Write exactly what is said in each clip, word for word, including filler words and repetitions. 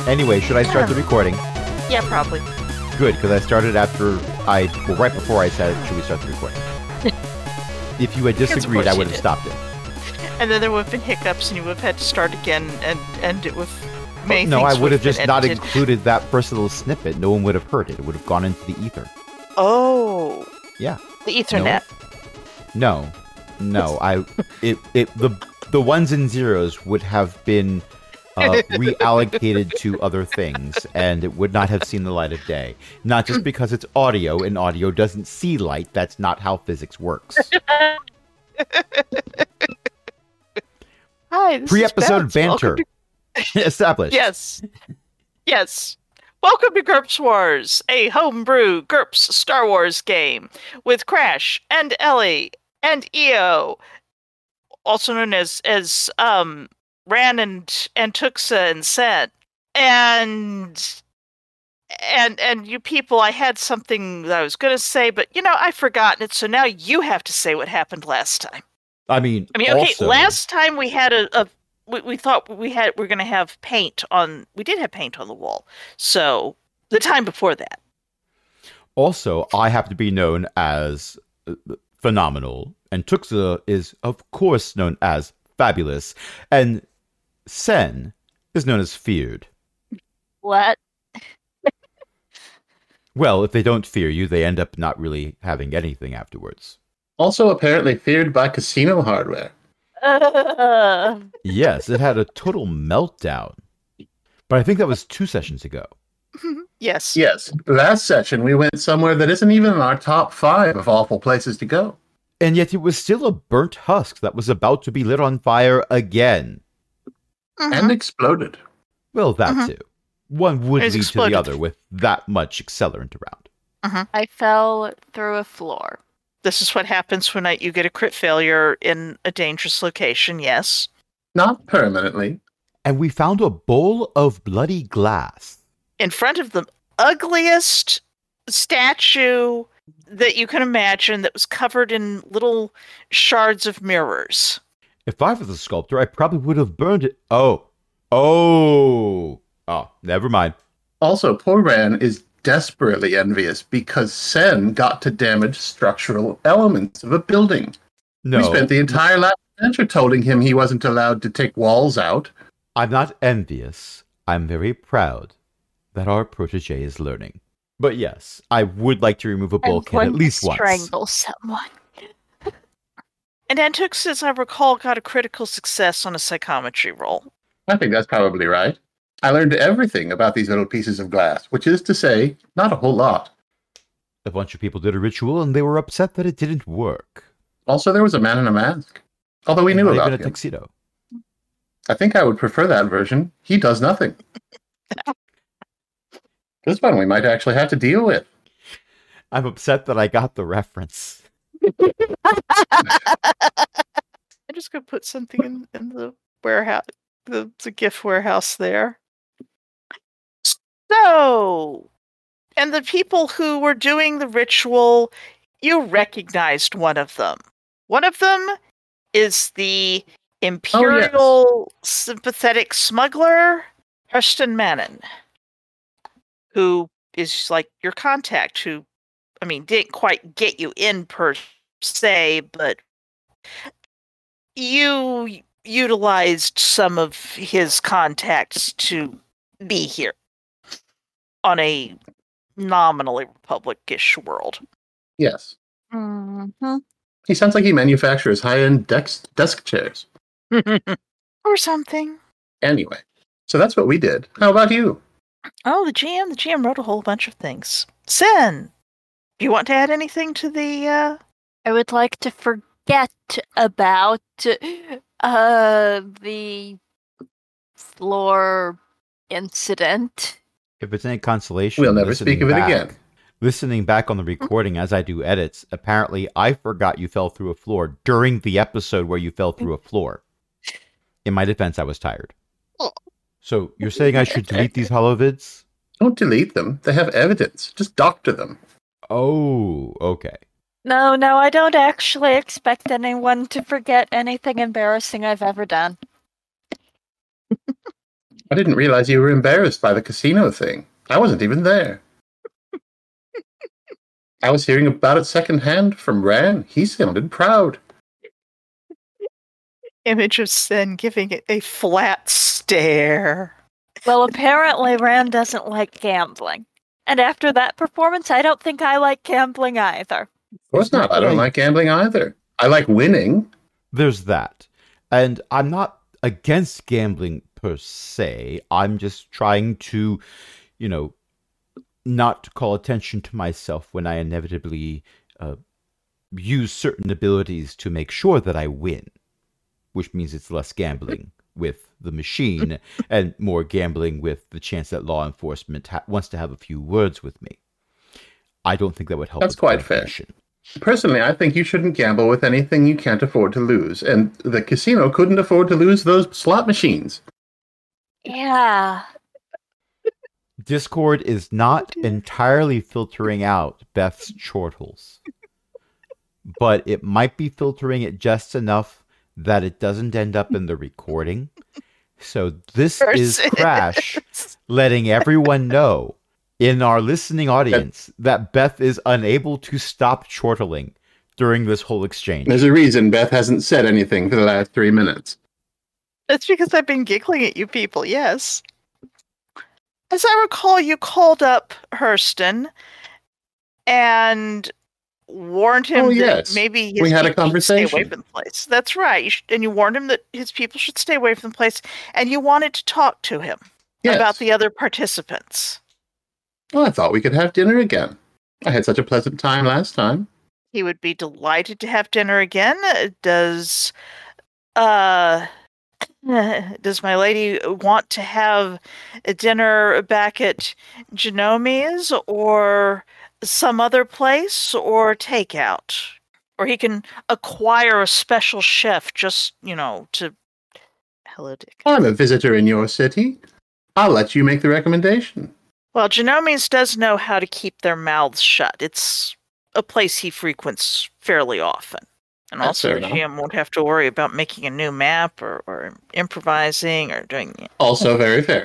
Anyway, should I start the recording? Yeah, probably. Good, because I started after I, well, right before I said, should we start the recording? If you had disagreed, I would have stopped it. And then there would have been hiccups, and you would have had to start again and end it with many No, things I would have been just not edited. included that first little snippet. No one would have heard it. It would have gone into the ether. Oh. Yeah. The Ethernet. No, no. I it it the the ones and zeros would have been uh, reallocated to other things, and it would not have seen the light of day. Not just because it's audio, and audio doesn't see light. That's not how physics works. Hi, this Pre-episode is Babs. banter To... established. Yes. Yes. Welcome to GURPS Wars, a homebrew GURPS Star Wars game with Crash and Ellie and E O, also known as as um Ran and and Tuxa and Set, and and and you people. I had something that I was going to say, but you know I've forgotten it. So now you have to say what happened last time. I mean, I mean, okay. also, Last time we had a, a we, we thought we had we are going to have paint on. We did have paint on the wall. So the time before that. Also, I have to be known as uh, phenomenal, and Tuxa is, of course, known as fabulous, and Sen is known as feared. What? Well, if they don't fear you, they end up not really having anything afterwards. Also apparently feared by casino hardware. Uh, Yes, it had a total meltdown. But I think that was two sessions ago. Yes. Yes, last session we went somewhere that isn't even in our top five of awful places to go. And yet it was still a burnt husk that was about to be lit on fire again. Mhm. And exploded. Well, that Mhm. too. One would It lead to exploded. the other with that much accelerant around. I fell through a floor. This is what happens when I, you get a crit failure in a dangerous location. Yes. Not permanently. And we found a bowl of bloody glass. In front of the ugliest statue that you can imagine that was covered in little shards of mirrors. If I was a sculptor, I probably would have burned it. Oh. Oh. Oh, never mind. Also, poor Ran is desperately envious because Sen got to damage structural elements of a building. No, We spent the entire last adventure telling him he wasn't allowed to take walls out. I'm not envious. I'm very proud that our protege is learning. But yes, I would like to remove a I'm bulkhead going at least to once. strangle someone. And Antux, as I recall, got a critical success on a psychometry roll. I think that's probably right. I learned everything about these little pieces of glass, which is to say, not a whole lot. A bunch of people did a ritual and they were upset that it didn't work. Also, there was a man in a mask. Although we knew Not about even a him. tuxedo. I think I would prefer that version. He does nothing. This one we might actually have to deal with. I'm upset that I got the reference. I'm just going to put something in, in the warehouse, the, the gift warehouse there. So, and the people who were doing the ritual, you recognized one of them. One of them is the Imperial sympathetic smuggler, Hurston Mannon, who is like your contact, who, I mean, didn't quite get you in per se, but you utilized some of his contacts to be here on a nominally republic-ish world. Yes. Mm-hmm. He sounds like he manufactures high-end dex- desk chairs. Or something. Anyway, so that's what we did. How about you? Oh, the G M. The G M wrote a whole bunch of things. Sen, do you want to add anything to the, uh... I would like to forget about uh, the floor incident. If it's any consolation, We'll never listening speak of it back- again. Listening back on the recording as I do edits, apparently I forgot you fell through a floor during the episode where you fell through a floor. In my defense, I was tired. Oh. So you're saying I should delete these holovids? Don't delete them. They have evidence. Just doctor them. Oh, okay. No, no, I don't actually expect anyone to forget anything embarrassing I've ever done. I didn't realize you were embarrassed by the casino thing. I wasn't even there. I was hearing about it secondhand from Ran. He sounded proud. Image of Sen giving it a flat stare. Well, apparently Rand doesn't like gambling. And after that performance, I don't think I like gambling either. Of course not. I don't like gambling either. I like winning. There's that. And I'm not against gambling per se. I'm just trying to, you know, not call attention to myself when I inevitably uh, use certain abilities to make sure that I win, which means it's less gambling with the machine and more gambling with the chance that law enforcement ha- wants to have a few words with me. I don't think that would help. That's quite fair. Personally, I think you shouldn't gamble with anything you can't afford to lose, and the casino couldn't afford to lose those slot machines. Yeah. Discord is not entirely filtering out Beth's chortles, but it might be filtering it just enough that it doesn't end up in the recording. So this is Crash letting everyone know in our listening audience that Beth is unable to stop chortling during this whole exchange. There's a reason Beth hasn't said anything for the last three minutes. That's because I've been giggling at you people, yes. As I recall, you called up Hurston and warned him Oh, that yes. maybe his We had a people should stay away conversation. from the place. That's right. You should, and you warned him that his people should stay away from the place, and you wanted to talk to him Yes. about the other participants. Well, I thought we could have dinner again. I had such a pleasant time last time. He would be delighted to have dinner again. Uh, Does uh does my lady want to have a dinner back at Genomi's or some other place or takeout? Or he can acquire a special chef just, you know, to Hello Dick. I'm a visitor in your city. I'll let you make the recommendation. Well, Genomi's does know how to keep their mouths shut. It's a place he frequents fairly often. And That's also fair the enough. G M won't have to worry about making a new map or, or improvising or doing... Also very fair.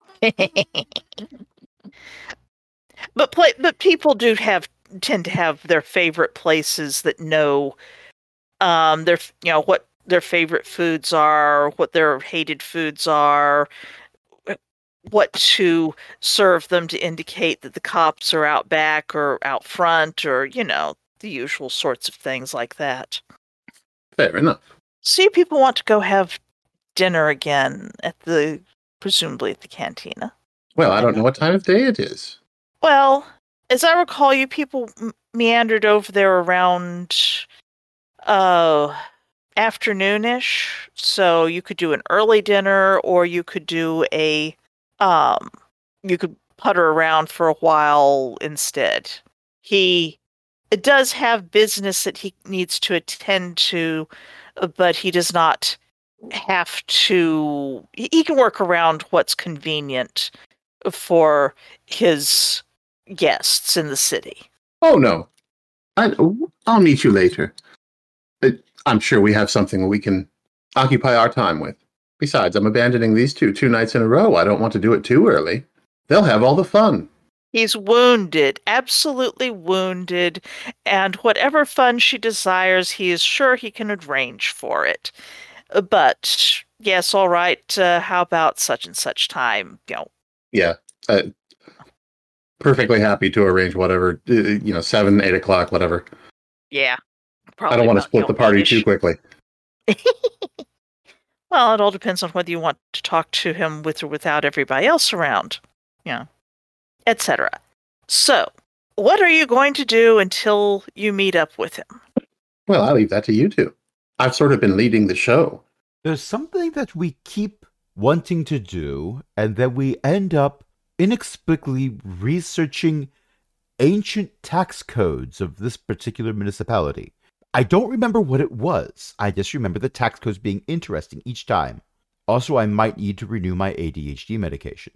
But play, but people do have tend to have their favorite places that know um their you know what their favorite foods are, what their hated foods are, what to serve them to indicate that the cops are out back or out front, or you know the usual sorts of things like that. Fair enough. See, people want to go have dinner again at the presumably at the cantina. Well, I don't know what time of day it is. Well, as I recall, you people m- meandered over there around uh, afternoonish, so you could do an early dinner, or you could do a um, you could putter around for a while instead. He it does have business that he needs to attend to, uh, but he does not have to. He he can work around what's convenient for his guests in the city. Oh, no. I, I'll meet you later. Uh, I'm sure we have something we can occupy our time with. Besides, I'm abandoning these two two nights in a row. I don't want to do it too early. They'll have all the fun. He's wounded, absolutely wounded, and whatever fun she desires, he is sure he can arrange for it. Uh, But, yes, all right, uh, how about such and such time? You know, Yeah. Uh, perfectly happy to arrange whatever, uh, you know, seven, eight o'clock, whatever. yeah. Probably I don't want to about, split you the know, party eight-ish. too quickly. Well, it all depends on whether you want to talk to him with or without everybody else around, you know, et cetera. So, what are you going to do until you meet up with him? Well, I'll leave that to you two. I've sort of been leading the show. There's something that we keep wanting to do, and then we end up inexplicably researching ancient tax codes of this particular municipality. I don't remember what it was. I just remember the tax codes being interesting each time. Also, I might need to renew my A D H D medication.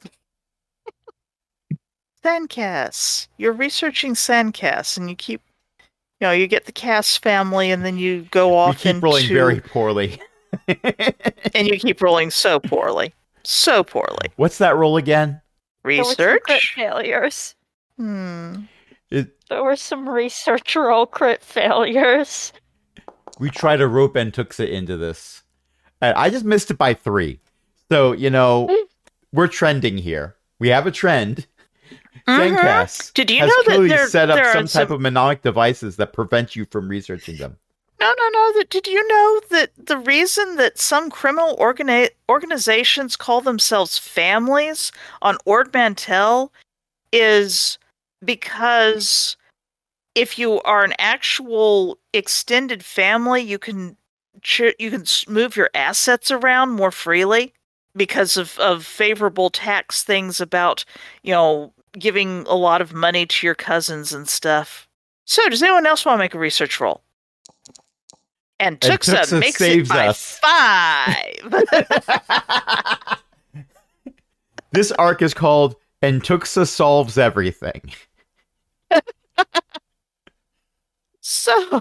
Sandcast. You're researching Sandcast, and you keep, you know, you get the Cass family, and then you go We off keep into, rolling very poorly. and you keep rolling so poorly. So poorly. What's that roll again? There were some crit Research? failures. Hmm. It, There were some research roll crit failures. we try to rope Antuxa into this. And I just missed it by three. So, you know, we're trending here. We have a trend. Mhm. Zencass Did you has know that clearly there, set up there some are type some... of mnemonic devices that prevent you from researching them. No, no, no. That did you know that the reason that some criminal organi- organizations call themselves families on Ord Mantell is because if you are an actual extended family, you can ch- you can s- move your assets around more freely because of, of favorable tax things about, you know, giving a lot of money to your cousins and stuff. So, does anyone else want to make a research roll? And And Tuxa Tuxa makes saves it by us. five. This arc is called Antuxa Solves Everything. So,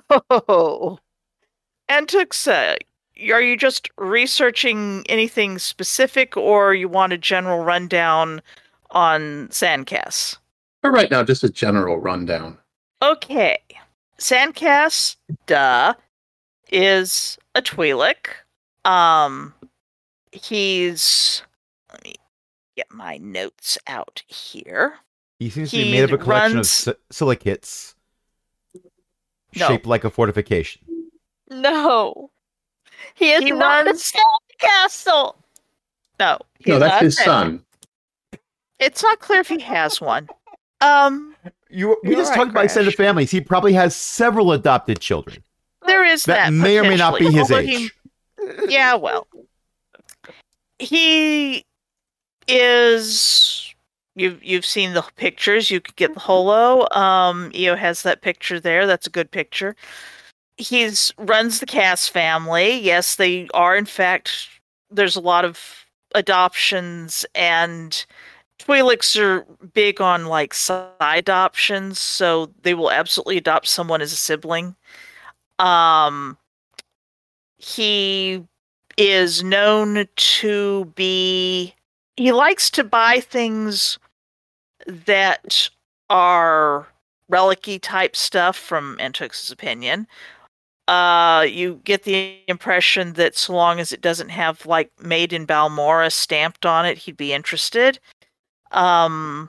and Tuxa, are you just researching anything specific, or you want a general rundown on Sandcast? For right now, just a general rundown. Okay. Sandcast, duh, is a Twi'lek. Um, he's... Let me get my notes out here. He seems to He be made of a collection runs- of si- silicates No. shaped like a fortification. No. He is He not runs- a sandcastle. No, he's No, that's not his dead. son. It's not clear if he has one. Um, You, we You're just right, talked about extended Crash. families. He probably has several adopted children. there is That that, may or may not be potentially, his although age. he- yeah, well, he is. You've you've seen the pictures. You could get the holo. Um, E O has that picture there. That's a good picture. He's runs the Cass family. Yes, they are in fact. There's a lot of adoptions, and Twi'leks are big on like side adoptions, so they will absolutely adopt someone as a sibling. Um, he is known to be. He likes to buy things that are relic-y type stuff, from Antux's opinion. Uh, you get the impression that so long as it doesn't have like "Made in Balmora" stamped on it, he'd be interested. Um,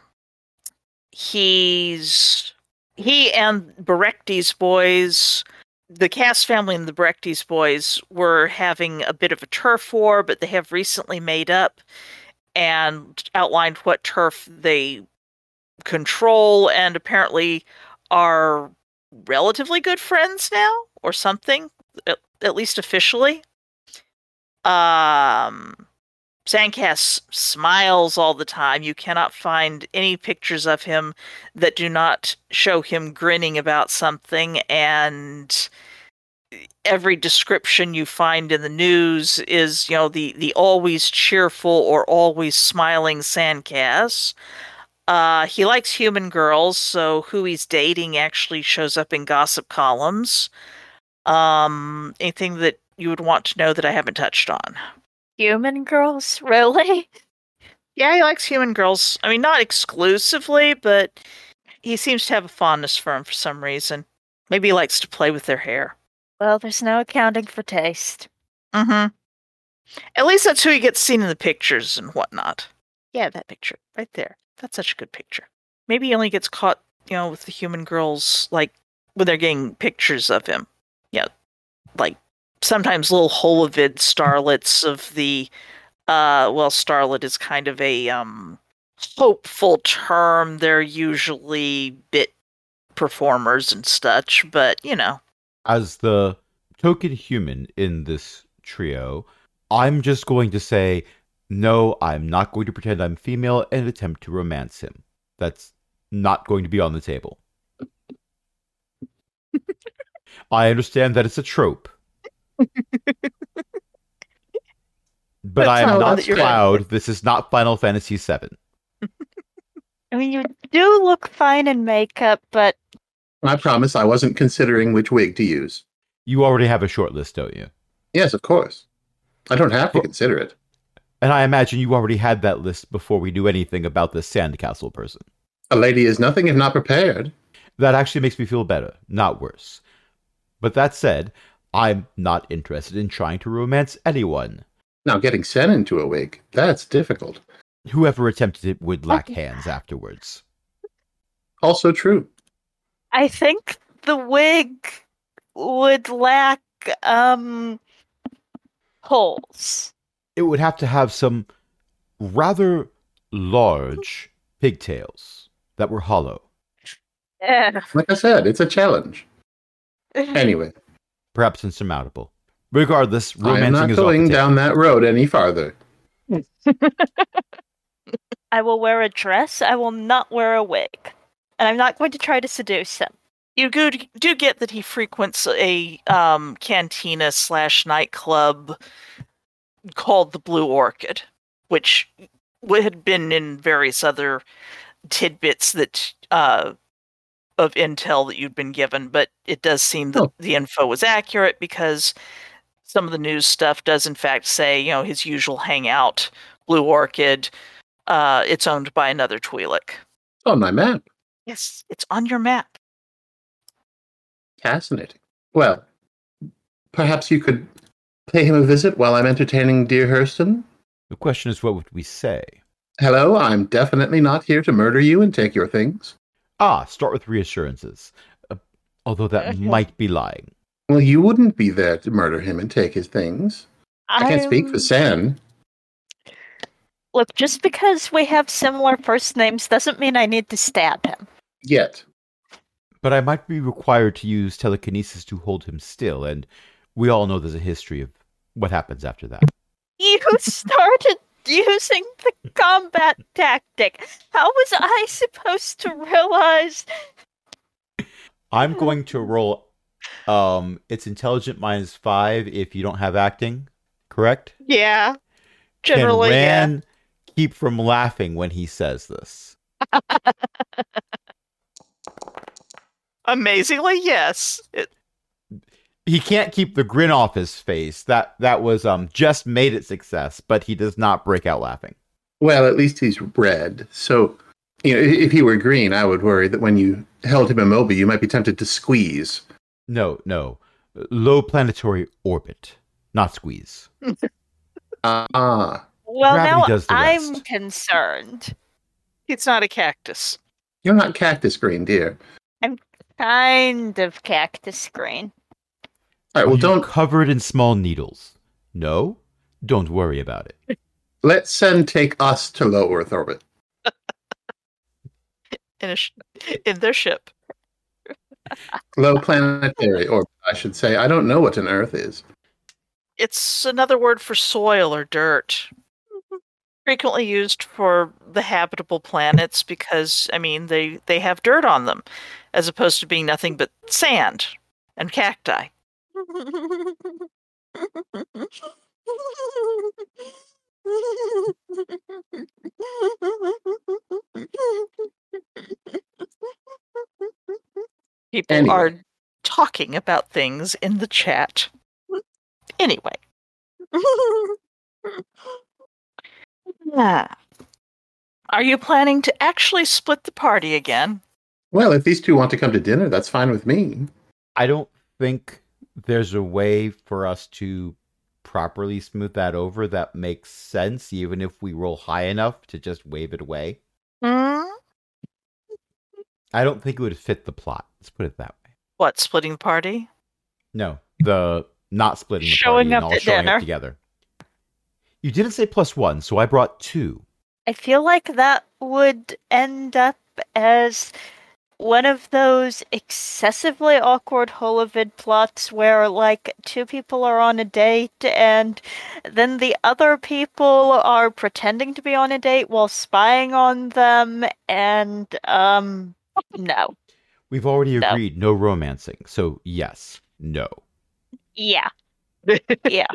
he's he and Berectes boys, the Cass family and the Berectes boys were having a bit of a turf war, but they have recently made up and outlined what turf they control, and apparently are relatively good friends now, or something, at, at least officially. Um, Sandcast smiles all the time. You cannot find any pictures of him that do not show him grinning about something, and every description you find in the news is, you know, the, the always cheerful or always smiling Sandcast. Uh, he likes human girls, so who he's dating actually shows up in gossip columns. Um, anything that you would want to know that I haven't touched on? Human girls? Really? Yeah, he likes human girls. I mean, not exclusively, but he seems to have a fondness for them for some reason. Maybe he likes to play with their hair. Well, there's no accounting for taste. Mm-hmm. At least that's who he gets seen in the pictures and whatnot. Yeah, that picture right there. That's such a good picture. Maybe he only gets caught, you know, with the human girls, like, when they're getting pictures of him. Yeah, like, sometimes little holovid starlets of the, uh, well, starlet is kind of a, um, hopeful term. They're usually bit performers and such, but, you know. As the token human in this trio, I'm just going to say, no, I'm not going to pretend I'm female and attempt to romance him. That's not going to be on the table. I understand that it's a trope. But That's I am not one not that you're- Cloud. This is not Final Fantasy seven. I mean, you do look fine in makeup, but I promise I wasn't considering which wig to use. You already have a short list, don't you? Yes, of course. I don't have to consider it. And I imagine you already had that list before we knew anything about this sandcastle person. A lady is nothing if not prepared. That actually makes me feel better, not worse. But that said, I'm not interested in trying to romance anyone. Now, getting Sen into a wig, that's difficult. Whoever attempted it would lack hands afterwards. Also true. I think the wig would lack um holes. It would have to have some rather large pigtails that were hollow. Yeah. Like I said, it's a challenge. Anyway, Perhaps insurmountable. Regardless, I am romancing not is off going the table. down that road any farther. I will wear a dress. I will not wear a wig. And I'm not going to try to seduce him. You do, do get that he frequents a um, cantina slash nightclub called the Blue Orchid, which would had been in various other tidbits that uh, of intel that you'd been given, but it does seem that Oh. the info was accurate because some of the news stuff does in fact say, you know, his usual hangout, Blue Orchid, uh, it's owned by another Twi'lek. On my map. Yes, it's on your map. Fascinating. Well, perhaps you could pay him a visit while I'm entertaining dear Hurston? The question is, what would we say? Hello, I'm definitely not here to murder you and take your things. Ah, start with reassurances. Uh, although that might be lying. Well, you wouldn't be there to murder him and take his things. I can't speak for I'm- Sen. Look, just because we have similar first names doesn't mean I need to stab him. Yet. But I might be required to use telekinesis to hold him still, and we all know there's a history of what happens after that. You started using the combat tactic. How was I supposed to realize? I'm going to roll, um, it's intelligent minus five if you don't have acting, correct? Yeah. Can Generally, yeah. Ran keep from laughing when he says this? Amazingly, yes. It, He can't keep the grin off his face. That that was um just made it success, but he does not break out laughing. Well, at least he's red. So, you know, if he were green, I would worry that when you held him immobile, you might be tempted to squeeze. No, no. Low planetary orbit, not squeeze. Ah, Well, Gravity now does the I'm rest. concerned. it's not a cactus. you're not cactus green, dear. Kind of cactus green. All right, Are well, you don't covered in small needles. No, don't worry about it. let Sen take us to low Earth orbit. In, a sh- in their ship. Low planetary orbit, I should say. I don't know what an Earth is. It's another word for soil or dirt. Frequently used for the habitable planets because, I mean, they, they have dirt on them, as opposed to being nothing but sand and cacti. People Anyway. are talking about things in the chat. Anyway. Ah. Are you planning to actually split the party again? Well, if these two want to come to dinner, that's fine with me. I don't think there's a way for us to properly smooth that over that makes sense, even if we roll high enough to just wave it away. Hmm? I don't think it would fit the plot. Let's put it that way. What, splitting the party? No, the not splitting the Showing party and up all at showing dinner. up together. You didn't say plus one, so I brought two. I feel like that would end up as one of those excessively awkward Holovid plots where, like, two people are on a date and then the other people are pretending to be on a date while spying on them, and, um, no. We've already No. agreed no romancing, so yes, no. Yeah. Yeah.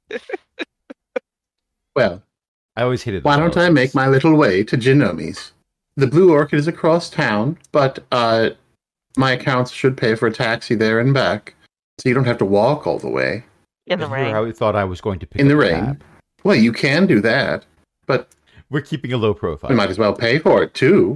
Well, I always hated. why don't I make my little way to Genomi's? The Blue Orchid is across town, but uh, my accounts should pay for a taxi there and back, so you don't have to walk all the way. In the rain. I thought I was going to pick In up the a rain. cab. Well, you can do that, but We're keeping a low profile. we might as well pay for it too.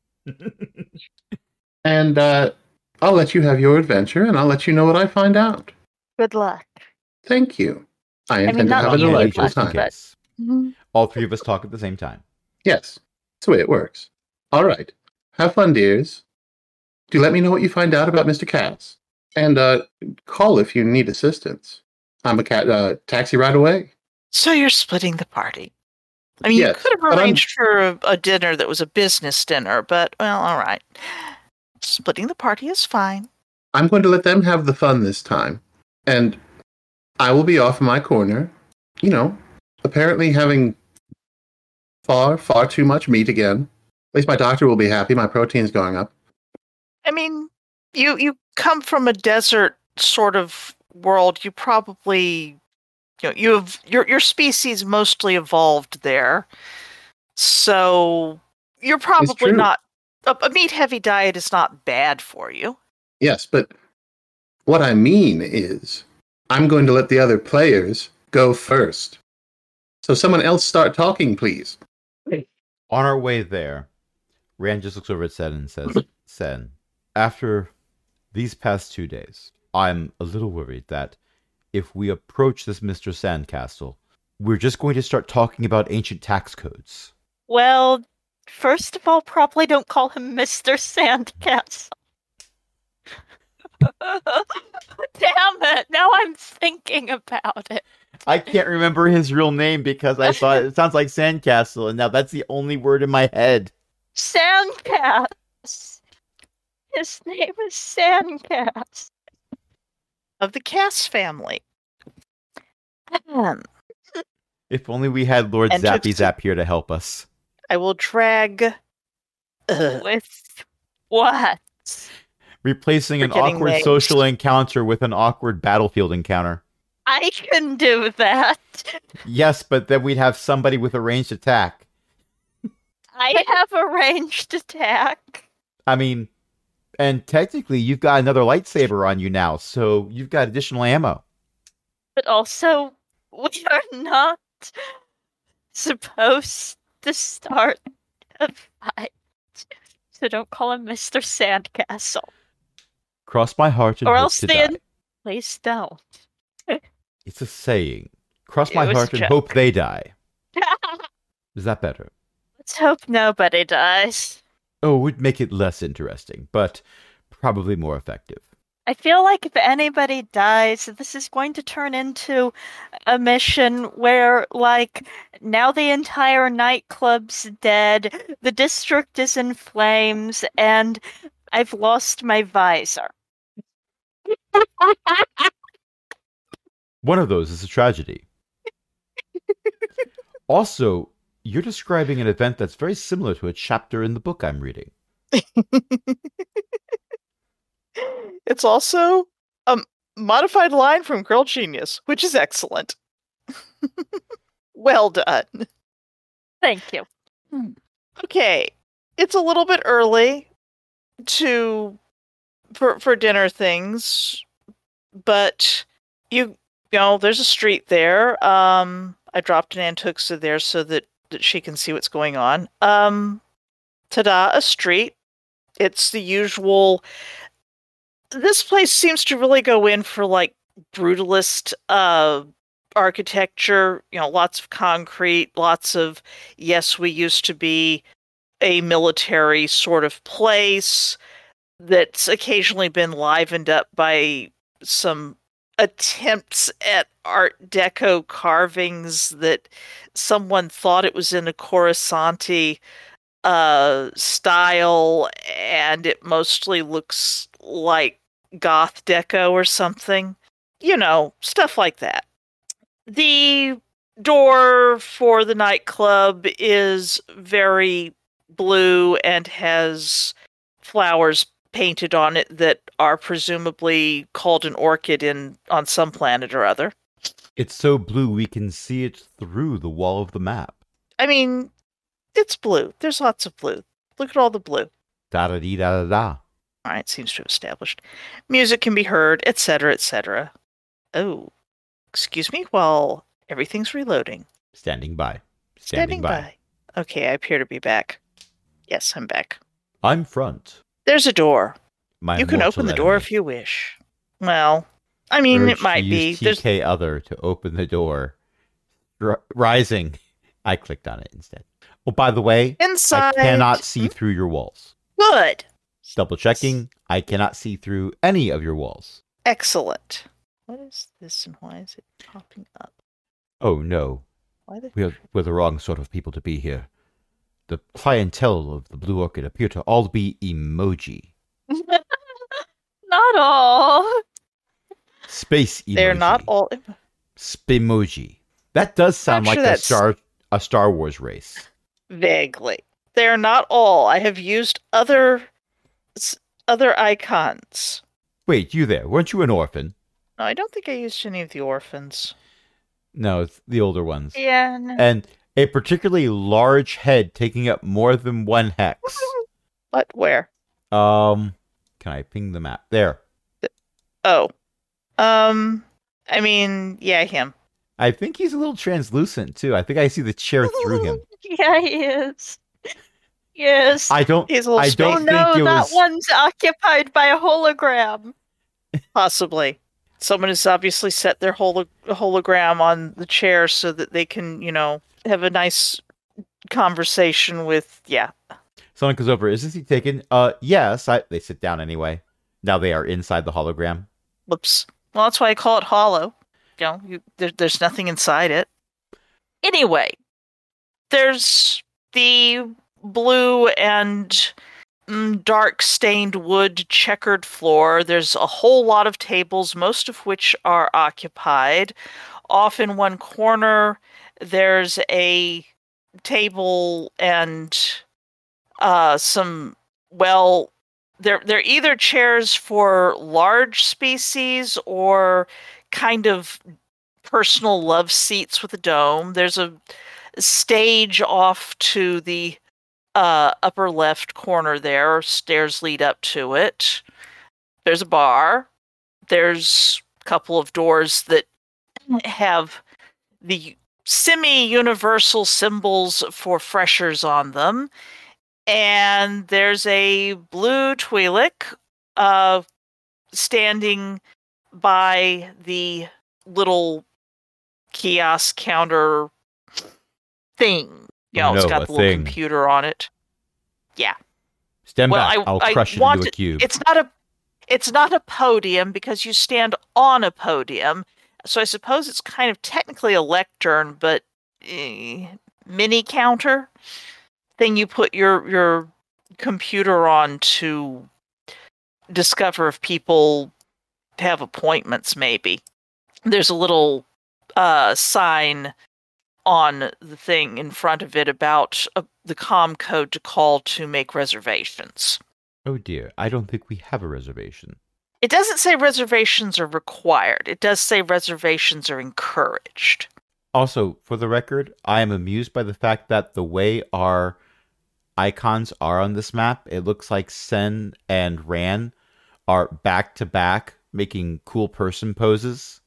And uh, I'll let you have your adventure, and I'll let you know what I find out. Good luck. Thank you. I mean, intend not to have a you, delightful but- time. but- Mhm. All three of us talk at the same time. Yes, that's the way it works. All right. Have fun, dears. Do let me know what you find out about Mister Cass. And uh, call if you need assistance. I'm a cat uh, taxi right away. So you're splitting the party. I mean, Yes, you could but have I'm- arranged for a, a dinner that was a business dinner, but, well, all right. Splitting the party is fine. I'm going to let them have the fun this time. And I will be off in my corner, you know, apparently having far, far too much meat again. At least my doctor will be happy. My protein's going up. I mean, you you come from a desert sort of world. You probably, you know, you have your your species mostly evolved there, so you're probably true. not a, a meat heavy diet is not bad for you. Yes, but what I mean is I'm going to let the other players go first. So someone else start talking, please. On our way there, Rand just looks over at Sen and says, Sen, after these past two days, I'm a little worried that if we approach this Mister Sandcastle, we're just going to start talking about ancient tax codes. Well, first of all, probably don't call him Mister Sandcastle. Damn it! Now I'm thinking about it. I can't remember his real name because I thought it sounds like Sandcastle, and now that's the only word in my head. Sandcast. His name is Sandcast. Of the Cass family. Um, If only we had Lord And Zappy just- Zap here to help us. I will drag. Ugh. With what? Replacing an We're getting awkward names. social encounter with an awkward battlefield encounter. I can do that. Yes, but then we'd have somebody with a ranged attack. I have a ranged attack. I mean, and technically you've got another lightsaber on you now, so you've got additional ammo. But also, we are not supposed to start a fight. So don't call him Mister Sandcastle. Cross my heart and Or hope else to then, die. please don't. It's a saying. Cross It my was heart a and hope joke. they die. Is that better? Let's hope nobody dies. Oh, it would make it less interesting, but probably more effective. I feel like if anybody dies, this is going to turn into a mission where, like, now the entire nightclub's dead, the district is in flames, and I've lost my visor. One of those is a tragedy. Also, you're describing an event that's very similar to a chapter in the book I'm reading. It's also a modified line from Girl Genius, which is excellent. Well done. Thank you. Okay, it's a little bit early to for for dinner things, but you you know there's a street there. Um, I dropped an Antuxa there so that, that she can see what's going on. Um, ta-da, a street. It's the usual. This place seems to really go in for like brutalist uh architecture, you know, lots of concrete, lots of, yes, we used to be a military sort of place that's occasionally been livened up by some attempts at Art Deco carvings that someone thought it was in a Coruscanti uh, style, and it mostly looks like Goth Deco or something. You know, stuff like that. The door for the nightclub is very blue and has flowers painted on it that are presumably called an orchid in on some planet or other. It's so blue we can see it through the wall of the map. I mean, it's blue. There's lots of blue. Look at all the blue. Da da dee da da da. All right, seems to have established. Music can be heard, et cetera, et cetera. Oh, excuse me while everything's reloading. Standing by. Standing by. Okay, I appear to be back. Yes, I'm back. I'm front. There's a door. My You can mortal open the door enemy. if you wish. Well, I mean, Urge it might to be. use There's T K other to open the door. R- rising. I clicked on it instead. Oh, by the way, inside. I cannot see Hmm? through your walls. Good. Double checking. I cannot see through any of your walls. Excellent. What is this and why is it popping up? Oh no, Why the we're, we're the wrong sort of people to be here. The clientele of the Blue Orchid appear to all be emoji. Not all. Space emoji. They're not all. Spimoji. That does sound I'm like sure a that's- Star a Star Wars race. Vaguely. They're not all. I have used other s- other icons. Wait, you there? Weren't you an orphan? No, I don't think I used any of the orphans. No, it's the older ones. Yeah. No. And a particularly large head taking up more than one hex. What? Where? Um, can I ping the map? There. Oh. Um, I mean, yeah, him. I think he's a little translucent too. I think I see the chair through him. Yeah, he is. Yes. I don't. He's a little I space- don't oh think no, it that was. one's occupied by a hologram. Possibly. Someone has obviously set their holo- hologram on the chair so that they can, you know, have a nice conversation with, yeah. Someone comes over. Is this he taken? Uh, yes. I. They sit down anyway. Now they are inside the hologram. Whoops. Well, that's why I call it hollow. You know, you, there, there's nothing inside it. Anyway, there's the blue and mm, dark stained wood checkered floor. There's a whole lot of tables, most of which are occupied. Off in one corner, there's a table and uh, some, well, they're, they're either chairs for large species or kind of personal love seats with a dome. There's a stage off to the uh, upper left corner there. Stairs lead up to it. There's a bar. There's a couple of doors that have the semi-universal symbols for freshers on them. And there's a blue Twi'lek uh, standing by the little kiosk counter thing. You know, Oh, it's no, got a the little thing. computer on it. Yeah. Stand Well, back. I- I'll I crush it want into a it- cube. It's not a it's not a podium because you stand on a podium. So I suppose it's kind of technically a lectern, but eh, mini counter thing you put your your computer on to discover if people have appointments, maybe. There's a little uh, sign on the thing in front of it about uh, the comm code to call to make reservations. Oh dear, I don't think we have a reservation. It doesn't say reservations are required. It does say reservations are encouraged. Also, for the record, I am amused by the fact that the way our icons are on this map, it looks like Sen and Ran are back to back making cool person poses.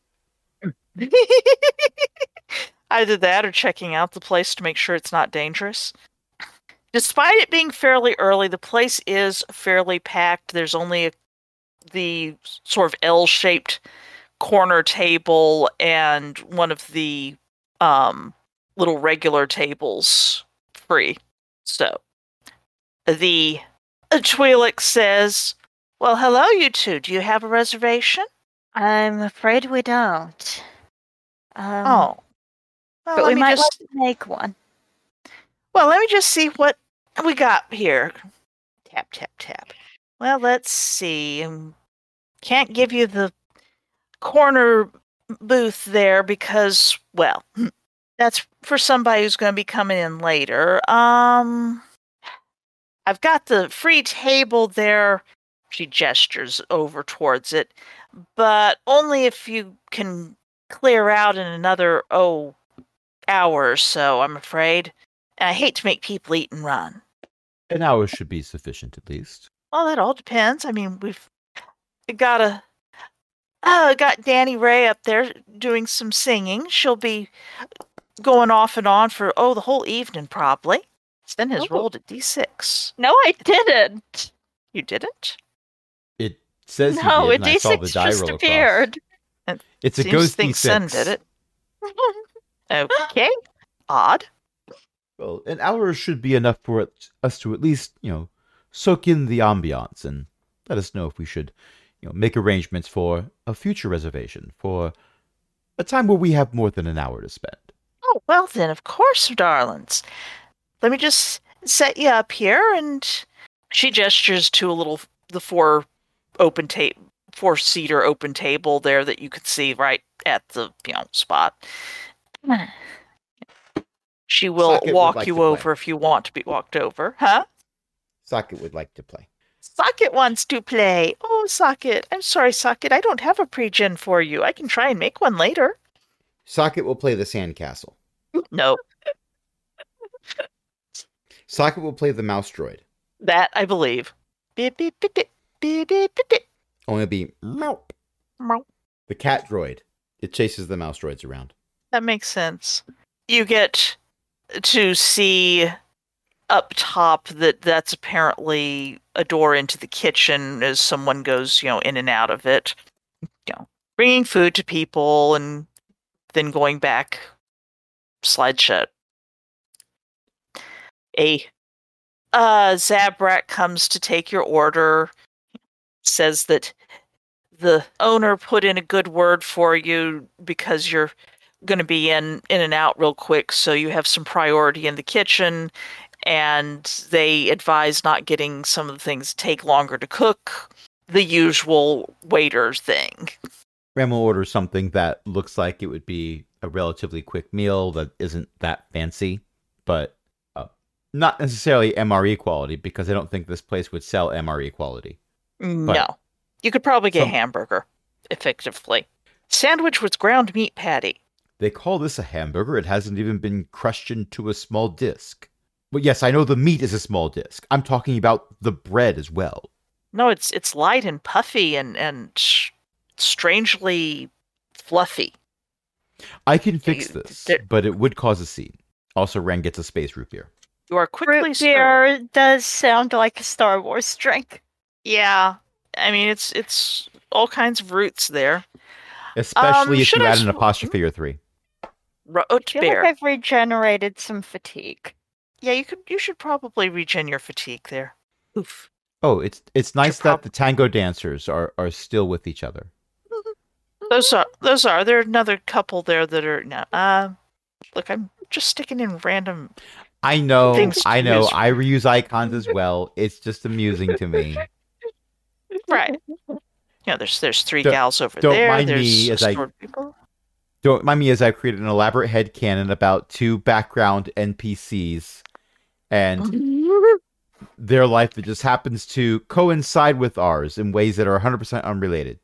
Either that or checking out the place to make sure it's not dangerous. Despite it being fairly early, the place is fairly packed. There's only a, the sort of L-shaped corner table and one of the um, little regular tables free. So the Twi'lek says, "Well, hello, you two. Do you have a reservation?" I'm afraid we don't. Um, oh. Well, but let we me might just, like to make one. well, let me just see what we got here. Tap, tap, tap. Well, let's see. Um, Can't give you the corner booth there because, well, that's for somebody who's going to be coming in later. Um, I've got the free table there. She gestures over towards it, but only if you can clear out in another, oh, hour or so, I'm afraid. And I hate to make people eat and run. An hour should be sufficient, at least. Well, that all depends. I mean, we've got a uh, got Danny Ray up there doing some singing. She'll be going off and on for, oh, the whole evening, probably. Sven has Oh. rolled a d six. No, I didn't. You didn't? It says No, you a did, and I saw the D six die just roll across. appeared. It's a Seems ghost to think D Sen six. did it. Okay. Odd. Well, an hour should be enough for it, us to at least, you know, soak in the ambiance and let us know if we should, you know, make arrangements for a future reservation for a time where we have more than an hour to spend. Oh, well then, of course, darlings. Let me just set you up here, and she gestures to a little, the four open table, four seater open table there that you could see right at the, you know, spot. She will Socket would walk like you to play. over if you want to be walked over, huh? Socket would like to play. Socket wants to play. Oh, Socket. I'm sorry, Socket. I don't have a pre-gen for you. I can try and make one later. Socket will play the sandcastle. No, Socket will play the mouse droid. that I believe. Beep, beep, beep, beep, beep, beep, beep, beep. Only be meow. Meow. The cat droid. It chases the mouse droids around. That makes sense. You get to see up top that that's apparently a door into the kitchen as someone goes, you know, in and out of it. You know, bringing food to people and then going back, slide shut. A uh, Zabrak comes to take your order, says that the owner put in a good word for you because you're going to be in in and out real quick, so you have some priority in the kitchen, and they advise not getting some of the things that take longer to cook, the usual waiters thing. Ram will order something that looks like it would be a relatively quick meal that isn't that fancy, but uh, not necessarily M R E quality, because I don't think this place would sell M R E quality. No. You could probably get some- a hamburger, effectively. Sandwich with ground meat patty. They call this a hamburger. It hasn't even been crushed into a small disc. But yes, I know the meat is a small disc. I'm talking about the bread as well. No, it's it's light and puffy and, and strangely fluffy. I can fix You- this, there- but it would cause a scene. Also, Ren gets a space root beer. You are quickly Root stirred. beer does sound like a Star Wars drink. Yeah, I mean it's it's all kinds of roots there. Especially if should you I add an sw- apostrophe or three. Root I feel beer. like I've regenerated some fatigue. Yeah, you could you should probably regen your fatigue there. Oof. Oh, it's it's nice prob- that the tango dancers are, are still with each other. Those are those are there are another couple there that are no. Uh, look, I'm just sticking in random. I know, Things to I know. use. I reuse icons as well. It's just amusing to me. Right. Yeah, there's there's three Don't- gals over don't there. mind there's me as I- sword people. Don't mind me as I've created an elaborate headcanon about two background N P Cs and their life that just happens to coincide with ours in ways that are one hundred percent unrelated.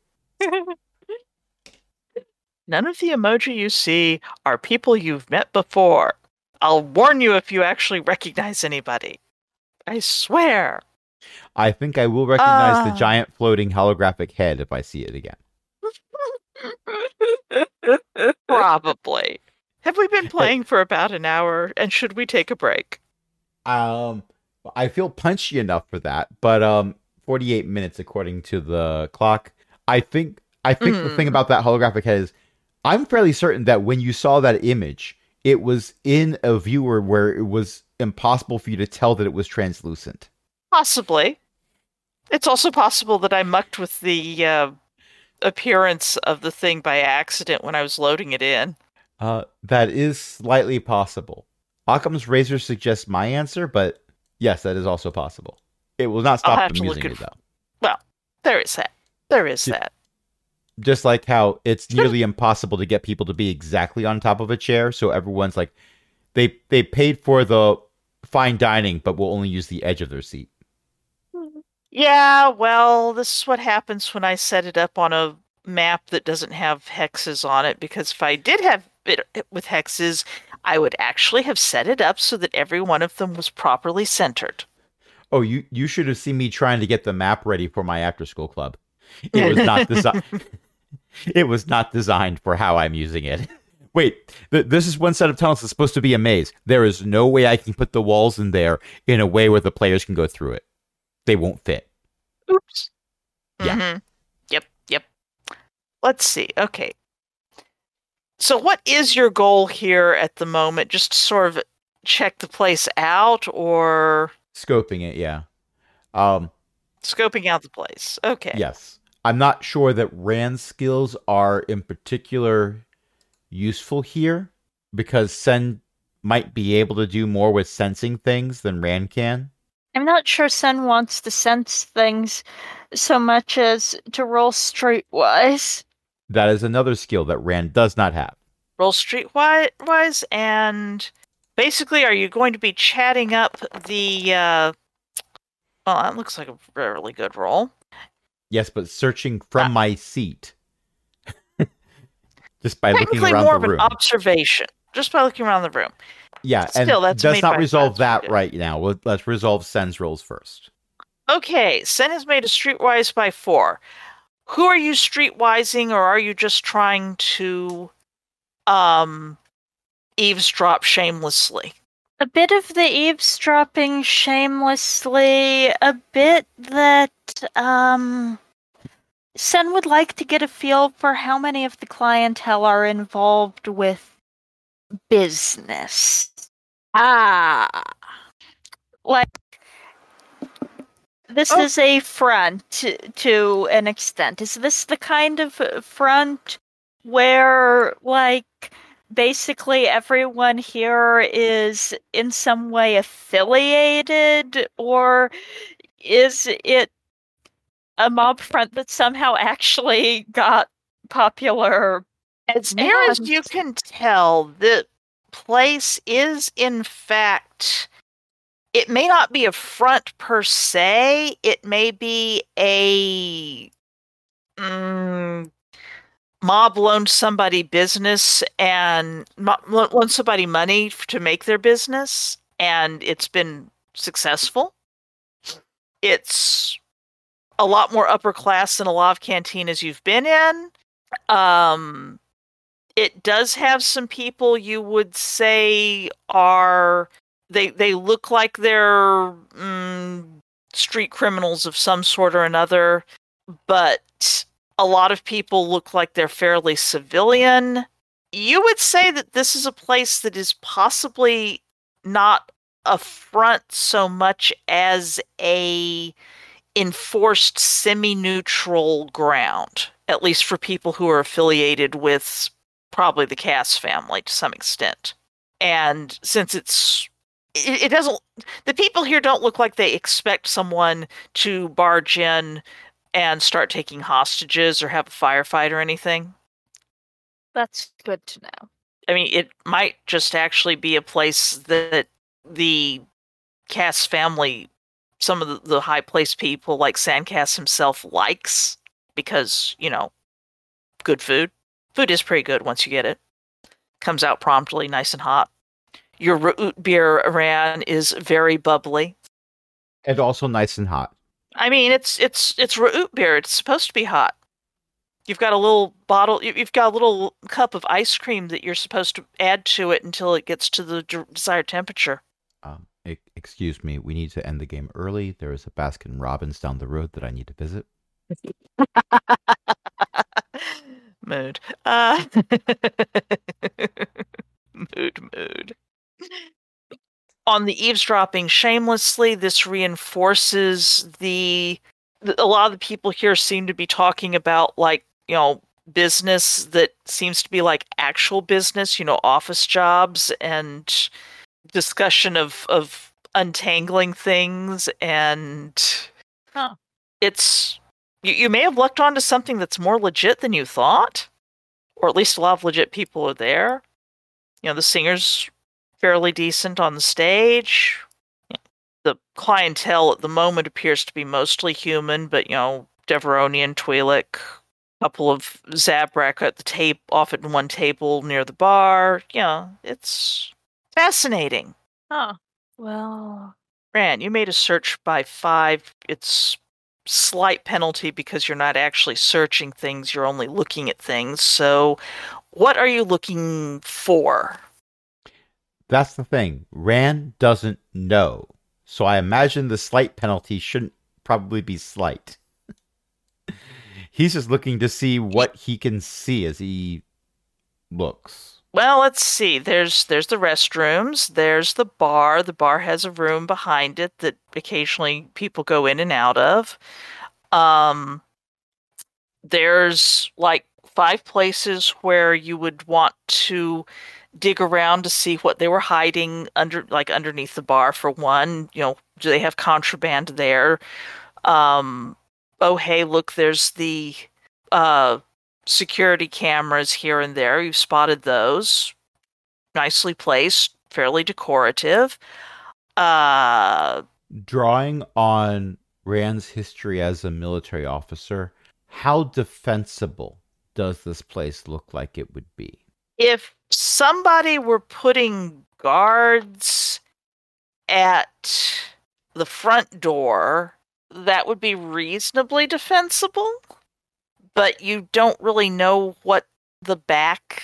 None of the emoji you see are people you've met before. I'll warn you if you actually recognize anybody. I swear. I think I will recognize Ah. the giant floating holographic head if I see it again. Probably. Have we been playing for about an hour, and should we take a break? Um, I feel punchy enough for that, but um, forty-eight minutes according to the clock. I think I think the thing Mm. about that holographic head is, I'm fairly certain that when you saw that image, it was in a viewer where it was impossible for you to tell that it was translucent. Possibly. It's also possible that I mucked with the uh, appearance of the thing by accident when I was loading it in. Uh, that is slightly possible. Occam's razor suggests my answer, but yes, that is also possible. It will not I'll stop have to look amusing at- you, though. Well, there is that. There is Yeah. that. Just like how it's nearly impossible to get people to be exactly on top of a chair, so everyone's like, they they paid for the fine dining, but will only use the edge of their seat. Yeah, well, this is what happens when I set it up on a map that doesn't have hexes on it, because if I did have it with hexes, I would actually have set it up so that every one of them was properly centered. Oh, you you should have seen me trying to get the map ready for my after school club. It was not designed. It was not designed for how I'm using it. Wait, th- this is one set of tunnels that's supposed to be a maze. There is no way I can put the walls in there in a way where the players can go through it. They won't fit. Oops. Yeah. Mm-hmm. Yep, yep. Let's see. Okay. So what is your goal here at the moment? Just to sort of check the place out or Scoping it, yeah. Um, scoping out the place? Okay. yes. I'm not sure that Rand's skills are in particular useful here because Sen might be able to do more with sensing things than Rand can. I'm not sure Sen wants to sense things so much as to roll streetwise. That is another skill that Rand does not have. Roll streetwise, and basically, are you going to be chatting up the? Uh, well, that looks like a really good roll. Yes, but searching from Ah. my seat. Just by looking Technically, around more the of room. an observation, just by looking around the room. Yeah, Still, and that's let's made not by resolve friends, that yeah. right now. Let- Let's resolve Sen's rolls first. Okay, Sen has made a streetwise by four. Who are you streetwising, or are you just trying to um eavesdrop shamelessly? A bit of the eavesdropping shamelessly, a bit that, um... Sen would like to get a feel for how many of the clientele are involved with business. Ah. Like, this Oh. is a front to, to an extent. Is this the kind of front where, like, basically everyone here is in some way affiliated, or is it a mob front that somehow actually got popular? As near as And- you can tell, the place is, in fact, it may not be a front per se. It may be a mm, mob loaned somebody business and mo- lo- loaned somebody money f- to make their business, and it's been successful. It's a lot more upper class than a lot of cantinas you've been in. Um, it does have some people you would say are they they look like they're mm, street criminals of some sort or another, but a lot of people look like they're fairly civilian. You would say that this is a place that is possibly not a front so much as a enforced semi-neutral ground, at least for people who are affiliated with probably the Cass family to some extent. And since it's it, it doesn't the people here don't look like they expect someone to barge in and start taking hostages or have a firefight or anything. That's good to know. I mean, it might just actually be a place that the Cass family, some of the, the high-placed people like Sandcass himself likes because, you know, good food. Food is pretty good once you get it. Comes out promptly, nice and hot. Your root beer, Iran, is very bubbly. And also nice and hot. I mean, it's it's it's root beer. It's supposed to be hot. You've got a little bottle. you- You've got a little cup of ice cream that you're supposed to add to it until it gets to the d- desired temperature. Um, e- excuse me, we need to end the game early. There is a Baskin Robbins down the road that I need to visit. Mood. Uh, mood, mood. On the eavesdropping shamelessly, this reinforces the, the. A lot of the people here seem to be talking about, like, you know, business that seems to be like actual business, you know, office jobs and discussion of, of untangling things. And Huh. it's. You, you may have lucked onto something that's more legit than you thought, or at least a lot of legit people are there. You know, the singer's fairly decent on the stage. The clientele at the moment appears to be mostly human, but, you know, Deveronian, Twi'lek, a couple of Zabrak at the tape, off at one table near the bar. You know, it's fascinating. Huh. Well, Ran, you made a search by five. It's slight penalty because you're not actually searching things, you're only looking at things. So what are you looking for? That's the thing. Rand doesn't know. So I imagine the slight penalty shouldn't probably be slight. He's just looking to see what he can see as he looks. Well, let's see. There's there's the restrooms. There's the bar. The bar has a room behind it that occasionally people go in and out of. Um, there's like five places where you would want to dig around to see what they were hiding under, like underneath the bar. For one, you know, do they have contraband there? Um, oh, hey, look, there's the uh, security cameras here and there. You've spotted those. Nicely placed, fairly decorative. Uh, Drawing on Rand's history as a military officer, how defensible does this place look like it would be? If somebody were putting guards at the front door, that would be reasonably defensible, but you don't really know what the back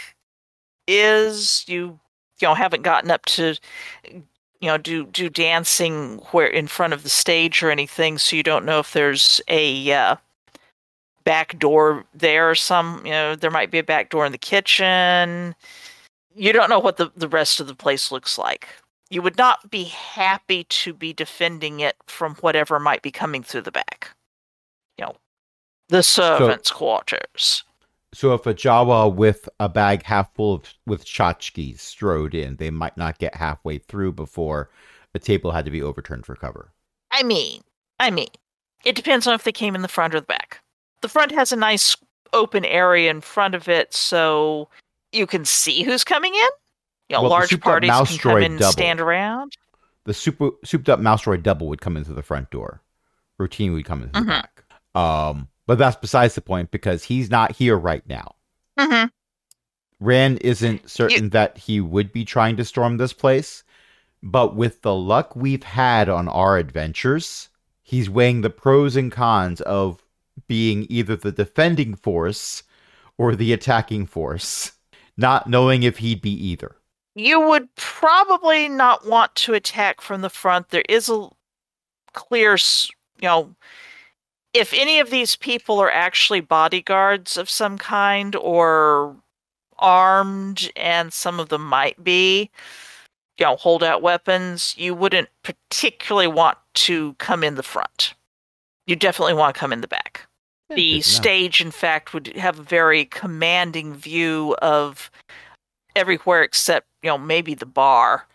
is. You you know haven't gotten up to you know do do dancing where in front of the stage or anything, so you don't know if there's a uh, back door there or some you know there might be a back door in the kitchen. You don't know what the, the rest of the place looks like. You would not be happy to be defending it from whatever might be coming through the back. You know, the servants' so, quarters. So if a Jawa with a bag half full of with tchotchkes strode in, they might not get halfway through before a table had to be overturned for cover. I mean, I mean, it depends on if they came in the front or the back. The front has a nice open area in front of it, so you can see who's coming in. You know, well, large parties can come in and double. stand around. The super, souped up mouse droid double would come in through the front door. Routine would come in through mm-hmm. the back. Um, but that's besides the point because he's not here right now. Mm-hmm. Rand isn't certain you- that he would be trying to storm this place, but with the luck we've had on our adventures, he's weighing the pros and cons of being either the defending force or the attacking force, not knowing if he'd be either. You would probably not want to attack from the front. There is a clear, you know, if any of these people are actually bodyguards of some kind or armed, and some of them might be, you know, hold out weapons, you wouldn't particularly want to come in the front. You definitely want to come in the back. Yeah, the stage, in fact, would have a very commanding view of everywhere except, you know, maybe the bar.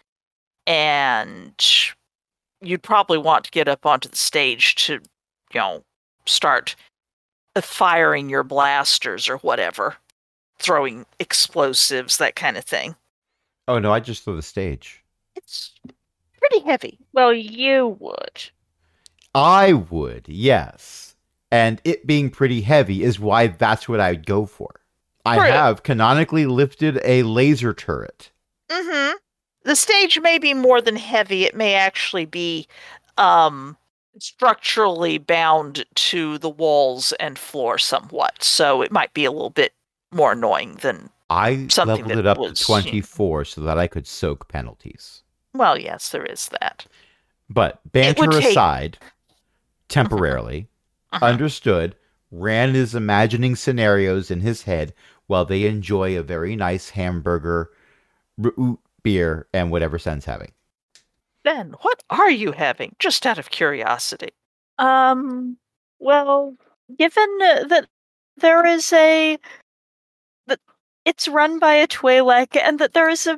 And you'd probably want to get up onto the stage to, you know, start firing your blasters or whatever. Throwing explosives, that kind of thing. Oh, no, I just throw the stage. It's pretty heavy. Well, you would. I would, yes. And it being pretty heavy is why that's what I'd go for. I True. have canonically lifted a laser turret. Mm-hmm. The stage may be more than heavy. It may actually be um, structurally bound to the walls and floor somewhat. So it might be a little bit more annoying than I something leveled that it up was, to twenty-four so that I could soak penalties. Well, yes, there is that. But banter take... aside, temporarily, uh-huh. understood, Rand is imagining scenarios in his head while they enjoy a very nice hamburger, root beer, and whatever Sen's having. Then, what are you having, just out of curiosity? Um, well, given that there is a... that it's run by a Twi'lek, and that there is a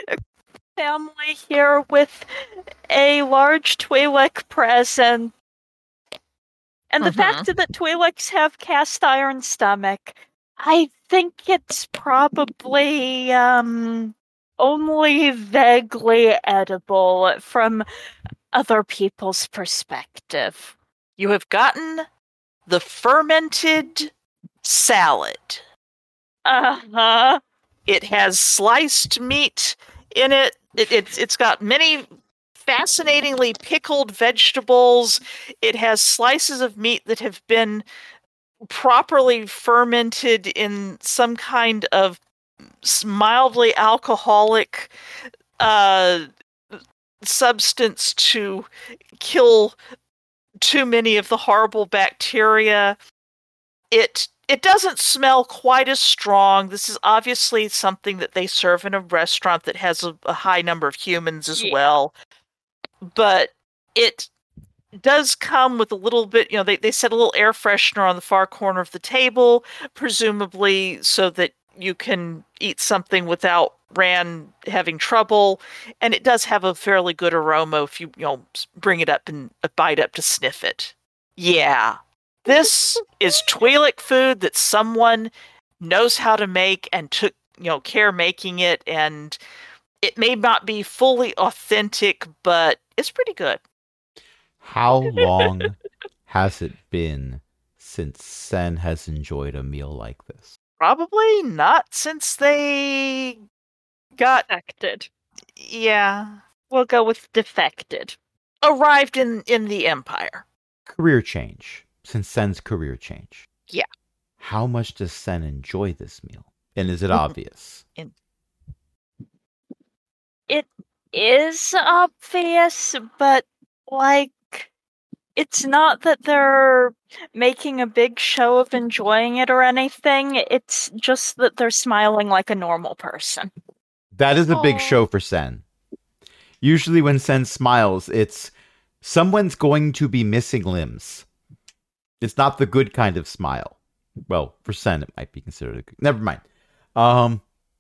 family here with a large Twi'lek present, and the Mhm. fact that Twi'leks have cast iron stomach, I think it's probably um only vaguely edible from other people's perspective. You have gotten the fermented salad. Uh-huh. It has sliced meat in it. It it's it's got many fascinatingly pickled vegetables. It has slices of meat that have been properly fermented in some kind of mildly alcoholic uh, substance to kill too many of the horrible bacteria. It it doesn't smell quite as strong. This is obviously something that they serve in a restaurant that has a, a high number of humans as Yeah. well. But it does come with a little bit, you know, they, they set a little air freshener on the far corner of the table, presumably so that you can eat something without Rand having trouble. And it does have a fairly good aroma if you, you know, bring it up and a bite up to sniff it. Yeah. This is Twi'lek food that someone knows how to make and took, you know, care making it. And it may not be fully authentic, but it's pretty good. How long has it been since Sen has enjoyed a meal like this? Probably not since they got, Defected. yeah, We'll go with defected. arrived in, in the Empire. Career change. Since Sen's career change. Yeah. How much does Sen enjoy this meal? And is it obvious? It is obvious, but like, it's not that they're making a big show of enjoying it or anything. It's just that they're smiling like a normal person. That is a big Aw. show for Sen. Usually when Sen smiles, it's someone's going to be missing limbs. It's not the good kind of smile. Well, for Sen, it might be considered a good... Never mind. Um,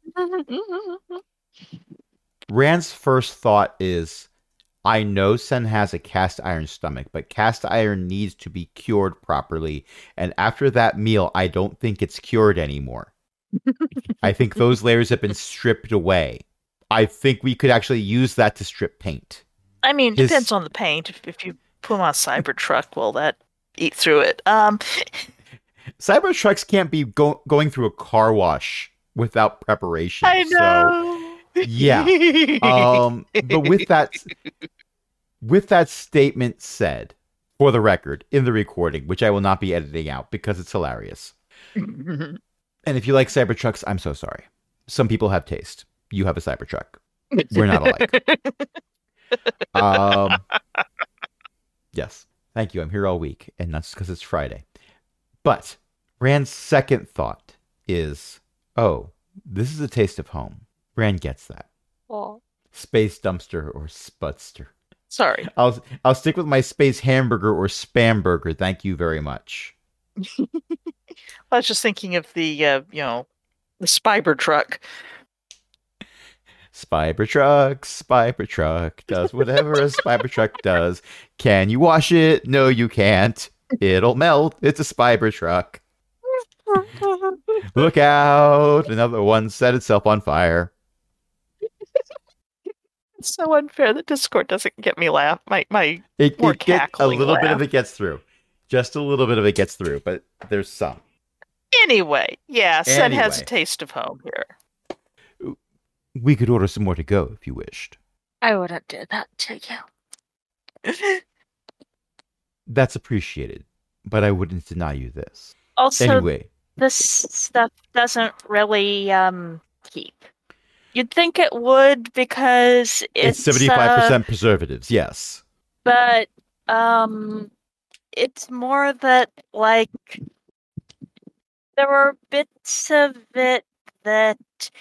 Rand's first thought is, I know Sen has a cast iron stomach, but cast iron needs to be cured properly. And after that meal, I don't think it's cured anymore. I think those layers have been stripped away. I think we could actually use that to strip paint. I mean, His- depends on the paint. If, if you put them on a Cybertruck, will that eat through it? Um, Cybertrucks can't be go- going through a car wash without preparation. I So, know. yeah. um, but with that, with that statement said, for the record, in the recording, which I will not be editing out because it's hilarious. And if you like Cybertrucks, I'm so sorry. Some people have taste. You have a Cybertruck. We're not alike. Um, yes. Thank you. I'm here all week, and not just because it's Friday. But Rand's second thought is, oh, this is a taste of home. Rand gets that. Well, Space dumpster or spudster. Sorry. I'll I'll stick with my space hamburger or spam burger. Thank you very much. I was just thinking of the, uh, you know, the Spiber truck. Spiber truck, Spiber truck does whatever a Spiber truck does. Can you wash it? No, you can't. It'll melt. It's a Spiber truck. Look out! Another one set itself on fire. It's so unfair that Discord doesn't get me laugh. My my It, More it gets, a cackling little bit laugh. of it gets through. Just a little bit of it gets through, but there's some. anyway. Yeah, Sen has a Anyway. taste of home here. We could order some more to go if you wished. I wouldn't do that to you. That's appreciated, but I wouldn't deny you this. Also, Anyway, this stuff doesn't really um keep. You'd think it would because it's it's seventy-five uh, percent preservatives, yes. but um it's more that like there were bits of it that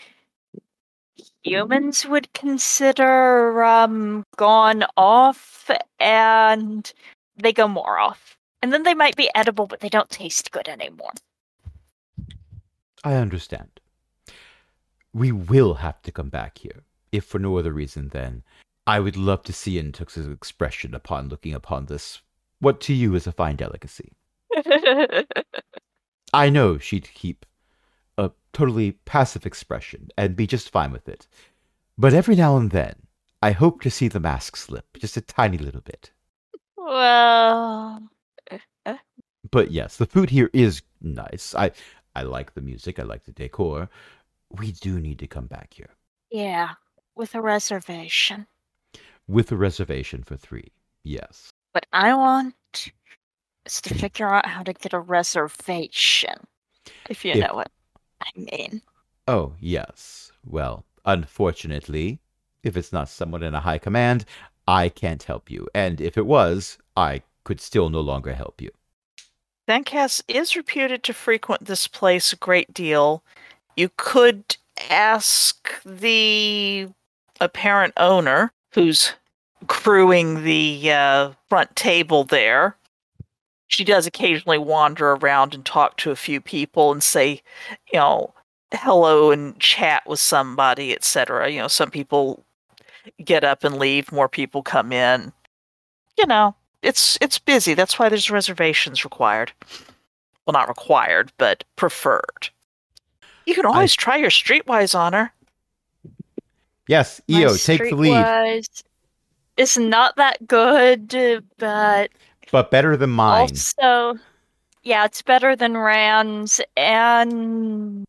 humans would consider um gone off, and they go more off, and then they might be edible but they don't taste good anymore. I understand. We will have to come back here, if for no other reason than I would love to see Intux's expression upon looking upon this, what to you is a fine delicacy. I know she'd keep a totally passive expression and be just fine with it. But every now and then, I hope to see the mask slip, just a tiny little bit. Well, But yes, the food here is nice. I, I like the music, I like the decor. We do need to come back here. yeah, with a reservation. With a reservation for three, yes. What I want is to figure out how to get a reservation, if you If- know what I mean. Oh, yes. Well, unfortunately, if it's not someone in a high command, I can't help you. And if it was, I could still no longer help you. Zencast is reputed to frequent this place a great deal. You could ask the apparent owner, who's crewing the uh, front table there. She does occasionally wander around and talk to a few people and say, you know, hello and chat with somebody, et cetera. You know, some people get up and leave, more people come in. You know, it's it's busy. That's why there's reservations required. Well, not required, but preferred. You can always I... try your Streetwise on her. Yes, E O, My take the lead. Streetwise is not that good, but but better than mine. Also, yeah, it's better than Rand's, and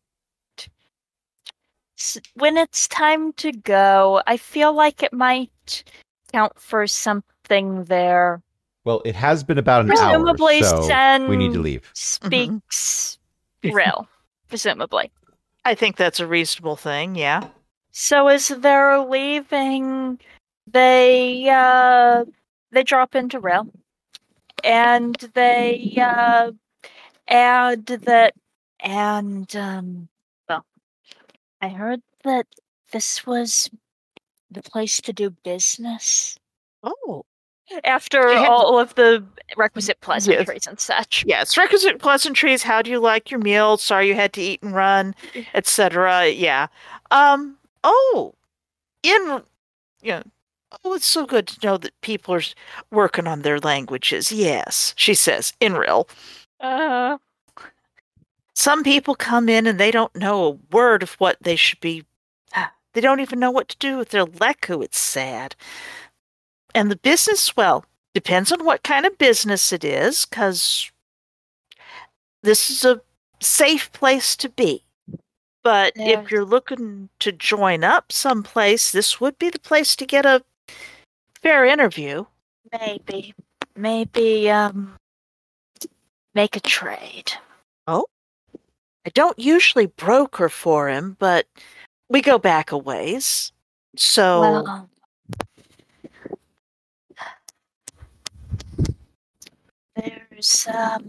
when it's time to go, I feel like it might count for something there. Well, it has been about an presumably hour, so Sen we need to leave. Speaks mm-hmm. Rill, presumably. I think that's a reasonable thing, yeah. So as they're leaving, they uh, they drop into Rill, and they uh, add that, and um, well, I heard that this was the place to do business. Oh. After had, all of the requisite pleasantries yes. and such. Yes, requisite pleasantries. How do you like your meal? Sorry you had to eat and run, et cetera. Yeah. Um. Oh, in you know. Oh, it's so good to know that people are working on their languages. Yes, she says in real. Uh. Some people come in and they don't know a word of what they should be. They don't even know what to do with their leku. It's sad. And the business, well, depends on what kind of business it is, because this is a safe place to be. But yeah. if you're looking to join up someplace, this would be the place to get a fair interview. Maybe. Maybe, um, make a trade. Oh? I don't usually broker for him, but we go back a ways. So... Well, There's um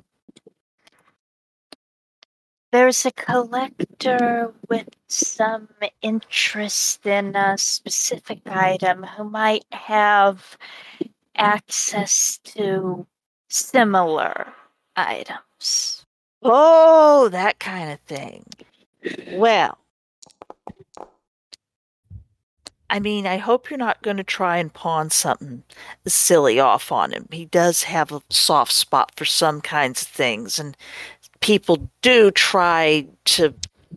there's a collector with some interest in a specific item who might have access to similar items. Oh, that kind of thing. Well, I mean, I hope you're not going to try and pawn something silly off on him. He does have a soft spot for some kinds of things, and people do try to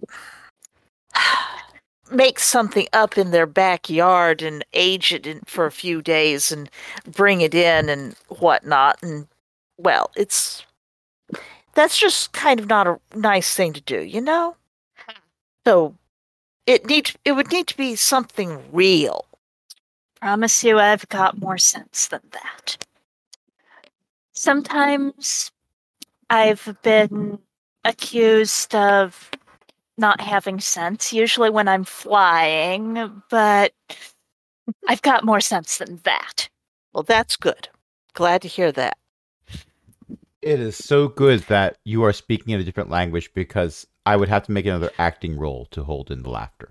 make something up in their backyard and age it in for a few days and bring it in and whatnot. And, well, it's... that's just kind of not a nice thing to do, you know? So... It need it would need to be something real. Promise you I've got more sense than that. Sometimes I've been accused of not having sense, usually when I'm flying, but I've got more sense than that. Well, that's good. Glad to hear that. It is so good that you are speaking in a different language, because I would have to make another acting role to hold in the laughter.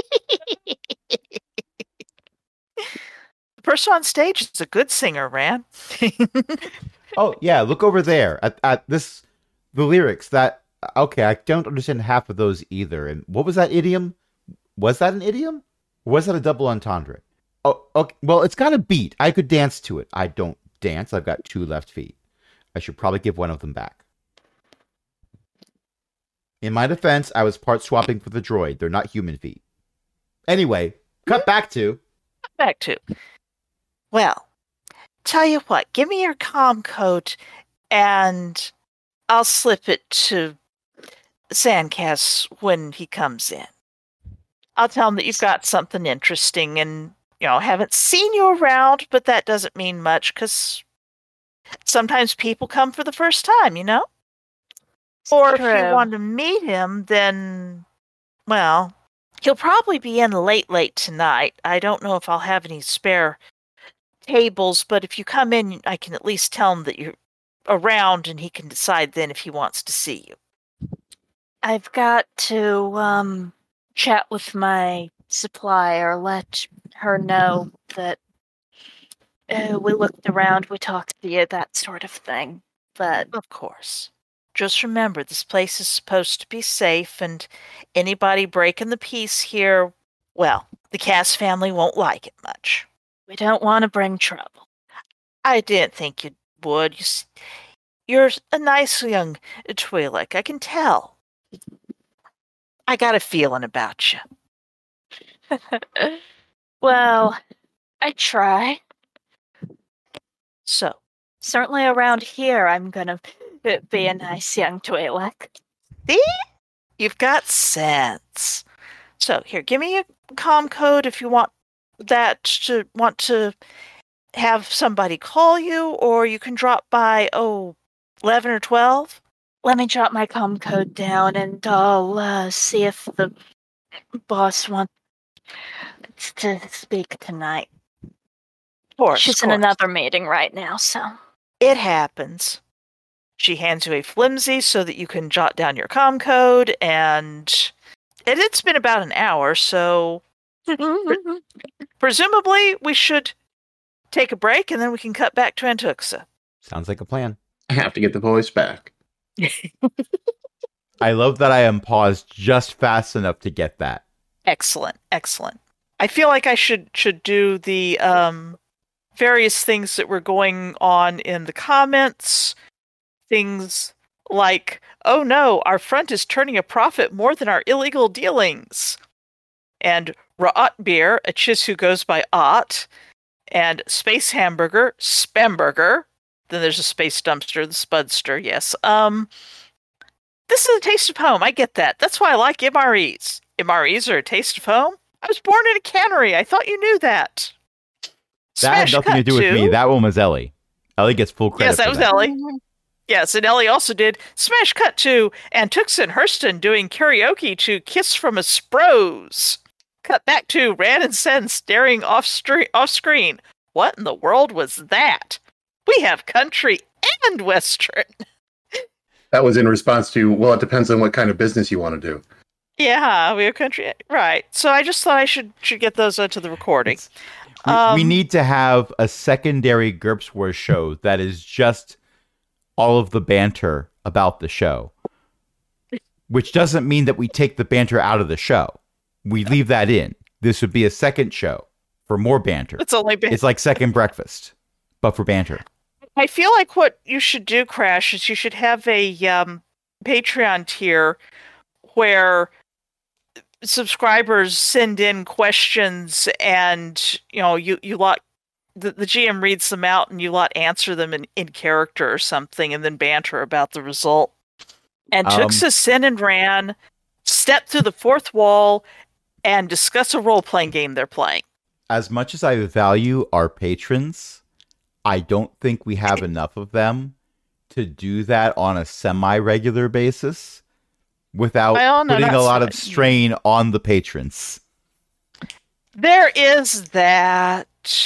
The person on stage is a good singer, Ran. Oh, yeah, look over there at, at this, the lyrics. That, okay, I don't understand half of those either. And what was that idiom? Was that an idiom? Or was that a double entendre? Oh, okay, well, it's got a beat. I could dance to it. I don't dance. I've got two left feet. I should probably give one of them back. In my defense, I was part swapping for the droid. They're not human feet. Anyway, cut back to... Back to... Well, tell you what. Give me your comm code, and I'll slip it to Zencast when he comes in. I'll tell him that you've got something interesting, and, you know, haven't seen you around, but that doesn't mean much, because sometimes people come for the first time, you know? Or True. if you want to meet him, then, Well, he'll probably be in late, late tonight. I don't know if I'll have any spare tables, but if you come in, I can at least tell him that you're around and he can decide then if he wants to see you. I've got to um chat with my supplier, let her know that uh, we looked around, we talked to you, that sort of thing. But Of course. Just remember, this place is supposed to be safe, and anybody breaking the peace here, well, the Cass family won't like it much. we don't want to bring trouble. I didn't think you would. You s- You're a nice young Twi'lek, I can tell. I got a feeling about you. Well, I try. So, Certainly around here, I'm gonna uh, be a nice young Twi'lek. you've got sense. So, here, give me a comm code if you want that to want to have somebody call you, or you can drop by, oh, eleven or twelve. Let me jot my comm code down, and I'll uh, see if the boss wants to speak tonight. Of course, She's of in course. another meeting right now, so. It happens. She hands you a flimsy so that you can jot down your comm code, and it, it's been about an hour, so presumably we should take a break and then we can cut back to Antuxa. Sounds like a plan. I have to get the voice back. I love that I am paused just fast enough to get that. Excellent, excellent. I feel like I should should do the um, various things that were going on in the comments. Things like, oh no, our front is turning a profit more than our illegal dealings. And Ra'at Beer, a chiz who goes by Ott. And Space Hamburger, Spamburger. Then there's a Space Dumpster, the Spudster, yes. Um, this is a taste of home, I get that. That's why I like M R Es. M R Es are a taste of home? I was born in a cannery. I thought you knew that. That had Smash nothing to cut do with me. to- That one was Ellie. Ellie gets full credit Yes, that for was that. Ellie. Yes, and Ellie also did Smash Cut to Antuxa and Hurston doing karaoke to Kiss from a Sprouse. Cut back to Ran and Sen staring off, stre- off screen. What in the world was that? We have country and western. That was in response to, well, it depends on what kind of business you want to do. Yeah, we have country. Right. So I just thought I should should get those onto the recording. We, Um, we need to have a secondary GURPS Wars show that is just all of the banter about the show. Which doesn't mean that we take the banter out of the show. We leave that in. This would be a second show for more banter. It's only been. It's like second breakfast, but for banter. I feel like what you should do, Crash, is you should have a um, Patreon tier where subscribers send in questions, and you know you you lot the, the G M reads them out, and you lot answer them in, in character or something, and then banter about the result. And Um, Tuxa, Sin, and Ran step through the fourth wall and discuss a role playing game they're playing. As much as I value our patrons, I don't think we have enough of them to do that on a semi-regular basis without Well, no, putting a not lot of so- strain on the patrons. There is that.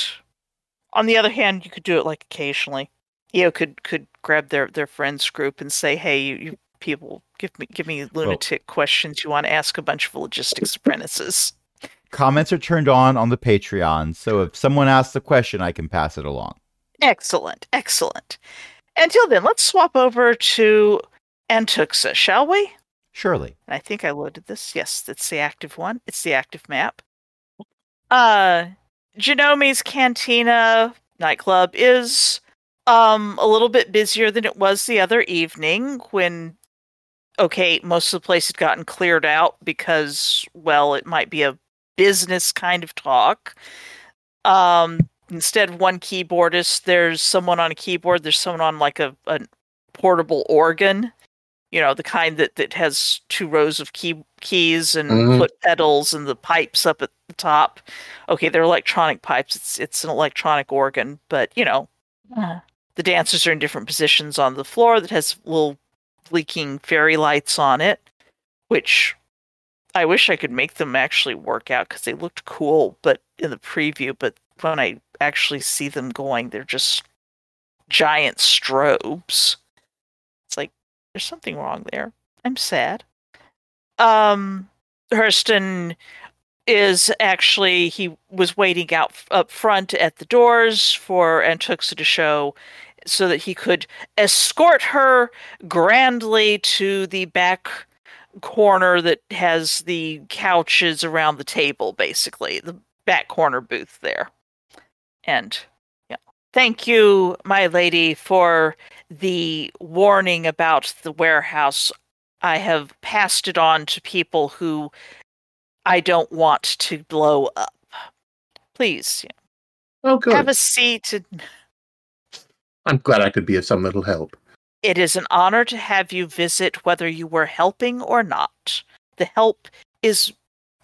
On the other hand, you could do it like occasionally. You know, could could grab their, their friends group and say, "Hey, you, you people, give me give me lunatic questions you want to ask a bunch of logistics apprentices." Comments are turned on on the Patreon, so if someone asks a question, I can pass it along. Excellent, excellent. Until then, let's swap over to Antuxa, shall we? Surely. I think I loaded this. Yes, it's the active one. It's the active map. Uh, Genomi's Cantina nightclub is um a little bit busier than it was the other evening when, okay, most of the place had gotten cleared out because, well, it might be a business kind of talk. Um, instead of one keyboardist, there's someone on a keyboard. There's someone on like a, a portable organ. You know, the kind that, that has two rows of key keys and Mhm. foot pedals and the pipes up at the top. Okay, they're electronic pipes. It's it's an electronic organ, but you know, Uh, the dancers are in different positions on the floor that has little blinking fairy lights on it, which I wish I could make them actually work out because they looked cool, but in the preview. But when I actually see them going, they're just giant strobes. It's like there's something wrong there. I'm sad. Um, Hurston is actually he was waiting out up front at the doors for Antuxa to show, so that he could escort her grandly to the back corner that has the couches around the table, basically the back corner booth there. And yeah, thank you, my lady, for the warning about the warehouse. I have passed it on to people who I don't want to blow up. Please, Oh, good. have a seat. I'm glad I could be of some little help. It is an honor to have you visit whether you were helping or not. The help is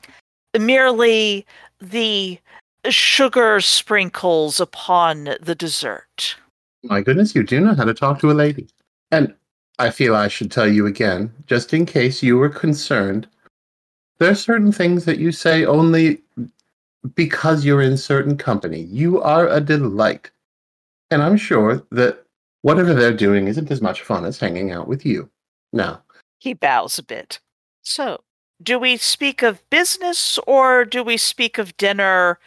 merely the sugar sprinkles upon the dessert. My goodness, you do know how to talk to a lady. And I feel I should tell you again, just in case you were concerned, there are certain things that you say only because you're in certain company. You are a delight. And I'm sure that whatever they're doing isn't as much fun as hanging out with you. Now, He bows a bit. So, do we speak of business or do we speak of dinner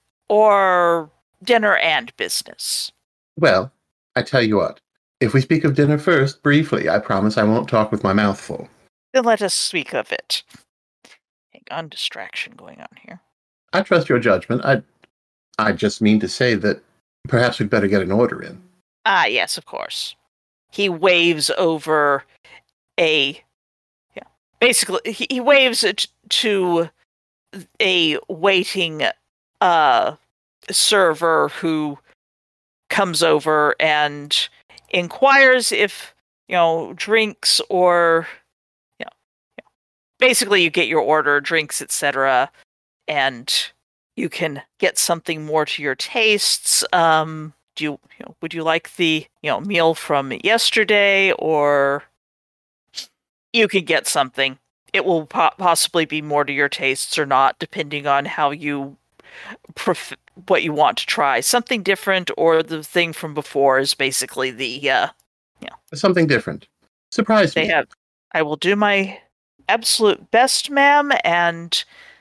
or dinner and business? well, I tell you what. If we speak of dinner first, briefly, I promise I won't talk with my mouth full. Then let us speak of it. Hang on, distraction going on here. I trust your judgment. I, I just mean to say that perhaps we'd better get an order in. Ah, yes, of course. He waves over a, yeah, basically, he, he waves it to a waiting uh, server who comes over and inquires if, you know, drinks or, you know, you know, basically you get your order, drinks, et cetera, and you can get something more to your tastes. Um, do you, you know, would you like the, you know, meal from yesterday, or you can get something. It will po- possibly be more to your tastes or not, depending on how you pref- what you want to try. Something different, or the thing from before is basically the uh, Something different. Surprise they me. have. I will do my absolute best, ma'am, and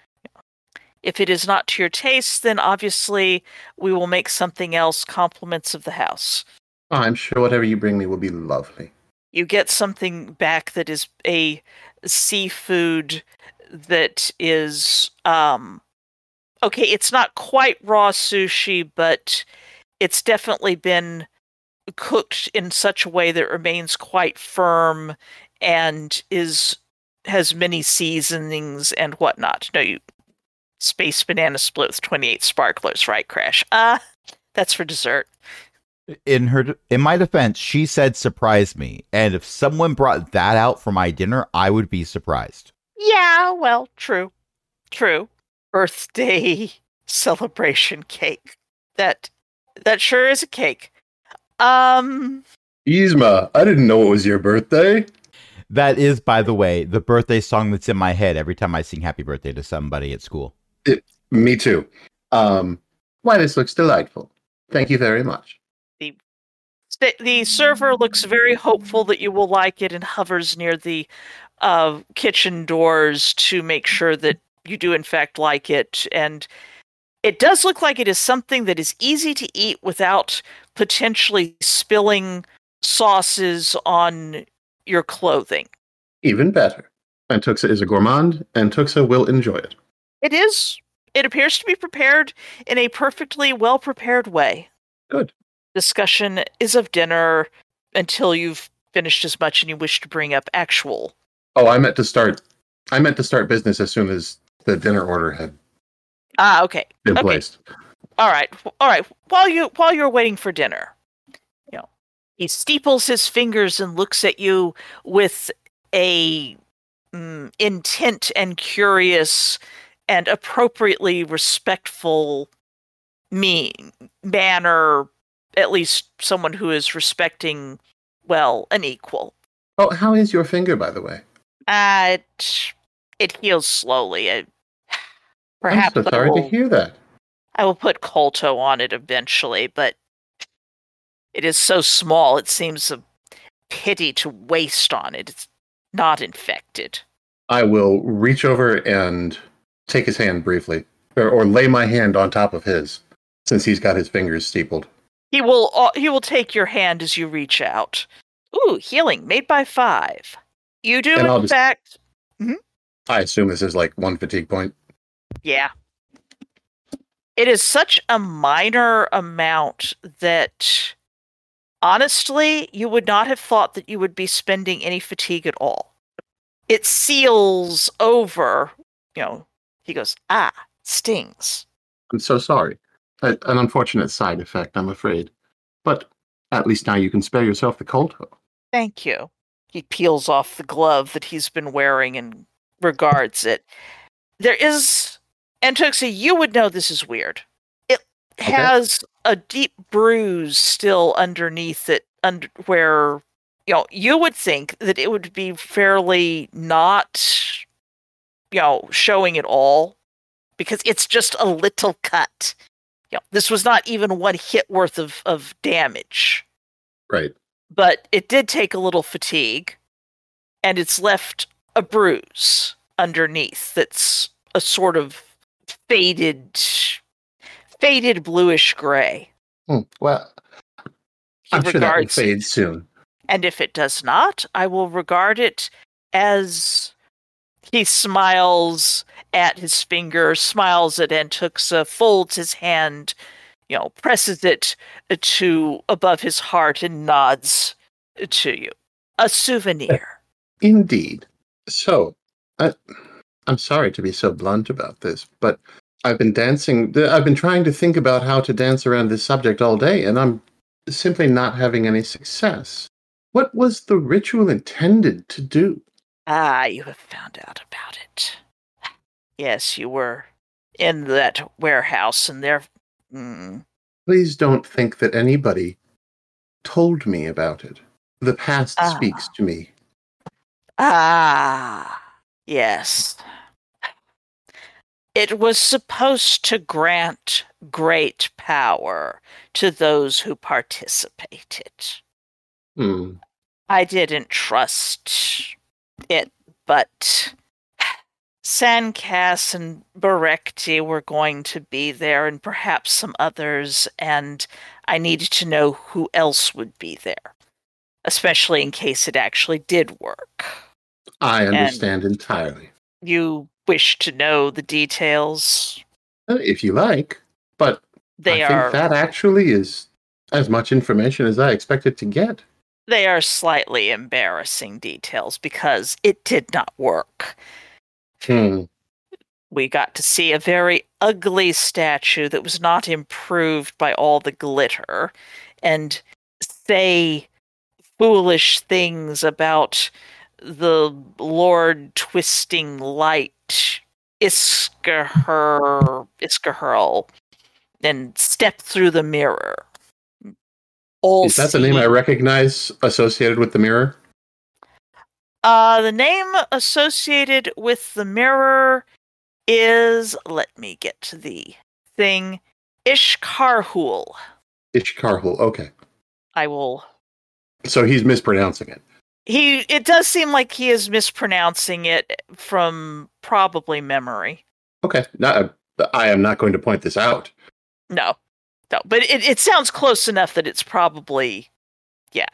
if it is not to your taste, then obviously we will make something else compliments of the house. I'm sure whatever you bring me will be lovely. You get something back that is a seafood that is um okay, it's not quite raw sushi, but it's definitely been cooked in such a way that it remains quite firm and is has many seasonings and whatnot. No, you space banana split with twenty-eight sparklers, right, Crash? Uh, that's for dessert. In her, in my defense, she said surprise me, and if someone brought that out for my dinner, I would be surprised. Yeah, well, true. True. Birthday celebration cake. That that sure is a cake. Um Yzma, I didn't know it was your birthday. That is, by the way, the birthday song that's in my head every time I sing happy birthday to somebody at school. It, me too. Um, why, this looks delightful. Thank you very much. The the server looks very hopeful that you will like it and hovers near the uh, kitchen doors to make sure that you do in fact like it. And it does look like it is something that is easy to eat without potentially spilling sauces on your clothing. Even better. Antuxa is a gourmand, and Tuxa will enjoy it. It is. It appears to be prepared in a perfectly well-prepared way. Good. Discussion is of dinner until you've finished as much and you wish to bring up actual. Oh, I meant to start. I meant to start business as soon as the dinner order had Ah, okay. been Okay. placed. All right. All right. While you while you're waiting for dinner, you know, he steeples his fingers and looks at you with a mm, intent and curious and appropriately respectful me manner. At least someone who is respecting, well, an equal. Oh, how is your finger, by the way? Uh, it It heals slowly. It, perhaps I'm so I sorry will, to hear that. I will put Colto on it eventually, but it is so small it seems a pity to waste on it. It's not infected. I will reach over and take his hand briefly, or, or lay my hand on top of his, since he's got his fingers steepled. He will uh, he will take your hand as you reach out. Ooh, healing made by five. You do, And I'll in just- fact. I assume this is like one fatigue point. Yeah. It is such a minor amount that, honestly, you would not have thought that you would be spending any fatigue at all. It seals over, you know, he goes, ah, stings. I'm so sorry. A, an unfortunate side effect, I'm afraid. But at least now you can spare yourself the Colto. Thank you. He peels off the glove that he's been wearing and regards it. There is, and Tuxie, you would know this is weird. It Okay. has a deep bruise still underneath it, under where, you know, you would think that it would be fairly not, you know, showing at all, because it's just a little cut. You know, this was not even one hit worth of, of damage. Right. But it did take a little fatigue, and it's left a bruise underneath that's a sort of faded, faded bluish gray. Hmm. Well, He I'm sure that will regards fade it, soon. and if it does not, I will regard it as he smiles at his finger, smiles at Antuxa, folds his hand, you know, presses it to above his heart and nods to you. A souvenir. Indeed. So, I, I'm sorry to be so blunt about this, but I've been dancing, I've been trying to think about how to dance around this subject all day, and I'm simply not having any success. What was the ritual intended to do? Ah, you have found out about it. Yes, you were in that warehouse, and there. Mm, Please don't think that anybody told me about it. The past Ah. speaks to me. ah, yes. It was supposed to grant great power to those who participated. Hmm. I didn't trust it, but Sandcast and Barekti were going to be there, and perhaps some others, and I needed to know who else would be there, especially in case it actually did work. I understand entirely. You wish to know the details? Uh, If you like, but They I think are that actually is as much information as I expected to get. they are slightly embarrassing details because it did not work. Hmm. We got to see a very ugly statue that was not improved by all the glitter, and say foolish things about the Lord Twisting Light, Iskaher, Iskaherl, and step through the mirror. All Is that the name I see- recognize associated with the mirror? Uh, the name associated with the mirror is, let me get to the thing, Ishkarhul. Ishkarhul. Okay. I will. So he's mispronouncing it. He. It does seem like he is mispronouncing it from probably memory. Okay. No, I am not going to point this out. No, no, but it, it sounds close enough that it's probably, yeah.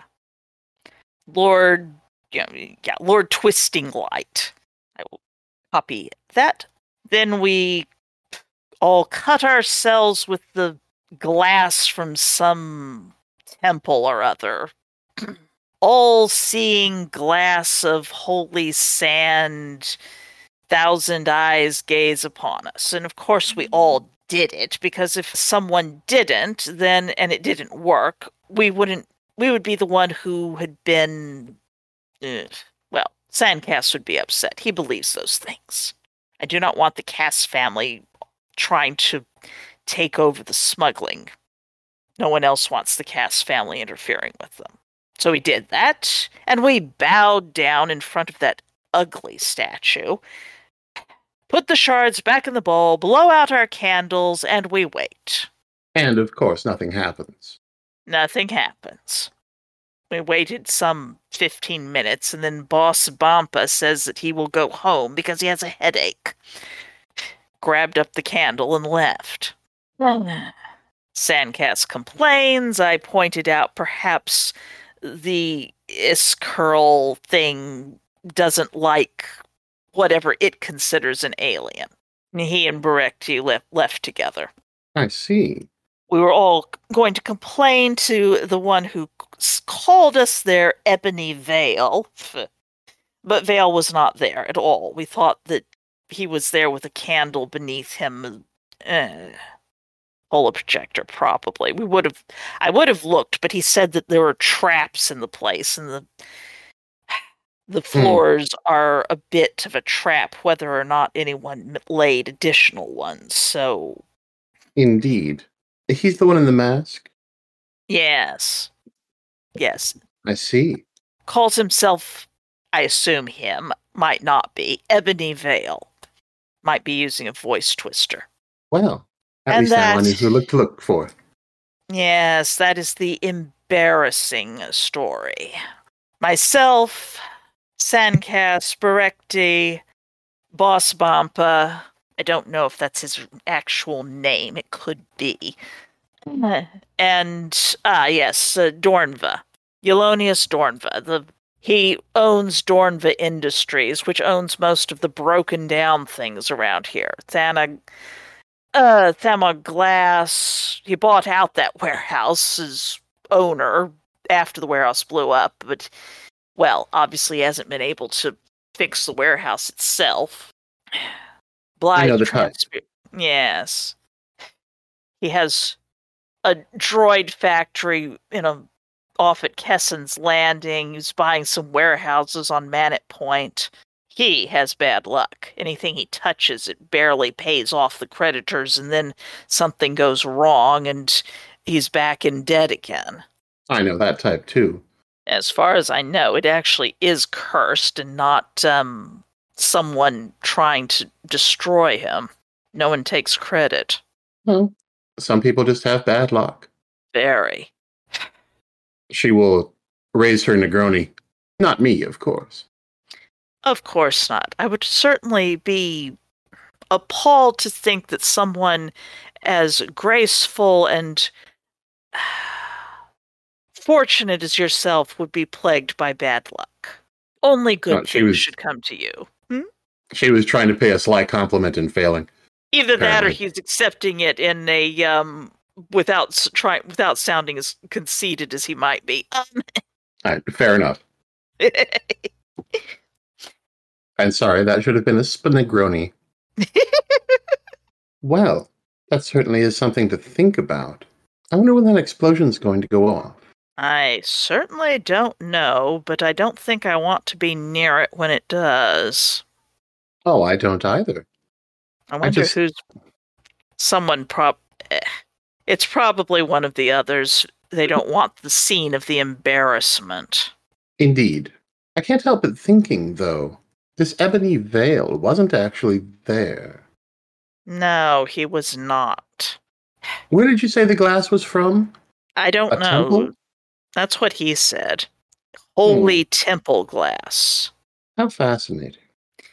Lord, yeah, yeah, Lord Twisting Light. I will copy that. Then we all cut ourselves with the glass from some temple or other. All seeing glass of holy sand, thousand eyes gaze upon us. And of course, we all did it, because if someone didn't, then, and it didn't work, we wouldn't, we would be the one who had been, uh, well, Sandcast would be upset. He believes those things. I do not want the Cass family trying to take over the smuggling. No one else wants the Cass family interfering with them. So we did that, and we bowed down in front of that ugly statue. put the shards back in the bowl, blow out our candles, and we wait. And of course, nothing happens. Nothing happens. We waited some fifteen minutes, and then Boss Bampa says that he will go home because he has a headache. Grabbed up the candle and left. Sandcast complains. I pointed out perhaps the Iscurl thing doesn't like whatever it considers an alien. He and Berekti left, left together. I see. We were all going to complain to the one who called us their Ebony Veil, but Veil was not there at all. We thought that he was there with a candle beneath him. Eh, holo projector, probably. We would have, I would have looked, but he said that there were traps in the place, and the the floors mm. are a bit of a trap, whether or not anyone laid additional ones. So, indeed. He's the one in the mask? Yes. Yes. I see. Calls himself, I assume him, might not be, Ebony Veil. Might be using a voice twister. Well, at and least that, now I knew who to look to look for. Yes, that is the embarrassing story. Myself, Sandcast, Berekti, Boss Bampa. I don't know if that's his actual name. It could be. And, ah, yes, uh, Dornva. Eulonius Dornva. The, he owns Dornva Industries, which owns most of the broken down things around here. Thana, uh, Thama Glass. He bought out that warehouse's owner after the warehouse blew up, but, well, obviously he hasn't been able to fix the warehouse itself. Blythe I know the Transpe- Yes. He has a droid factory in a off at Kessen's Landing. He's buying some warehouses on Manet Point. He has bad luck. Anything he touches, it barely pays off the creditors, and then something goes wrong, and he's back in debt again. I know that type, too. As far as I know, it actually is cursed and not um, someone trying to destroy him. No one takes credit. Well, some people just have bad luck. Very. She will raise her Negroni. Not me, of course. Of course not. I would certainly be appalled to think that someone as graceful and fortunate as yourself would be plagued by bad luck. Only good Oh, she things was- should come to you. Hmm? She was trying to pay a sly compliment and failing. Either that, or Apparently. he's accepting it in a um without s- trying without sounding as conceited as he might be. Um, All right, fair enough. And sorry, that should have been a Spanegroni. Well, that certainly is something to think about. I wonder when that explosion's going to go off. I certainly don't know, but I don't think I want to be near it when it does. Oh, I don't either. I wonder just- who's someone prob. eh. It's probably one of the others. They don't want the scene of the embarrassment. Indeed. I can't help but thinking, though, this Ebony Veil wasn't actually there. No, he was not. Where did you say the glass was from? I don't A know. temple? That's what he said. Holy temple glass. How fascinating.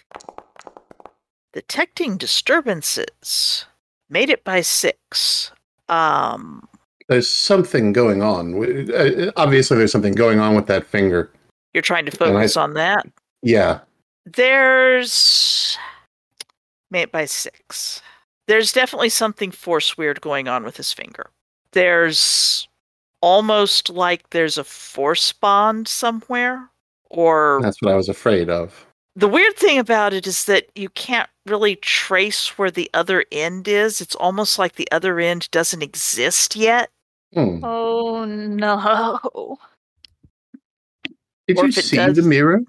Detecting disturbances. Made it by six. Um, There's something going on. W- uh, Obviously, there's something going on with that finger. you're trying to And I- focus on that? Yeah. There's made it by six. There's definitely something force weird going on with his finger. There's almost like there's a force bond somewhere. Or That's what I was afraid of. the weird thing about it is that you can't really trace where the other end is. It's almost like the other end doesn't exist yet. Hmm. Oh no. Did or you if it see does- the mirror?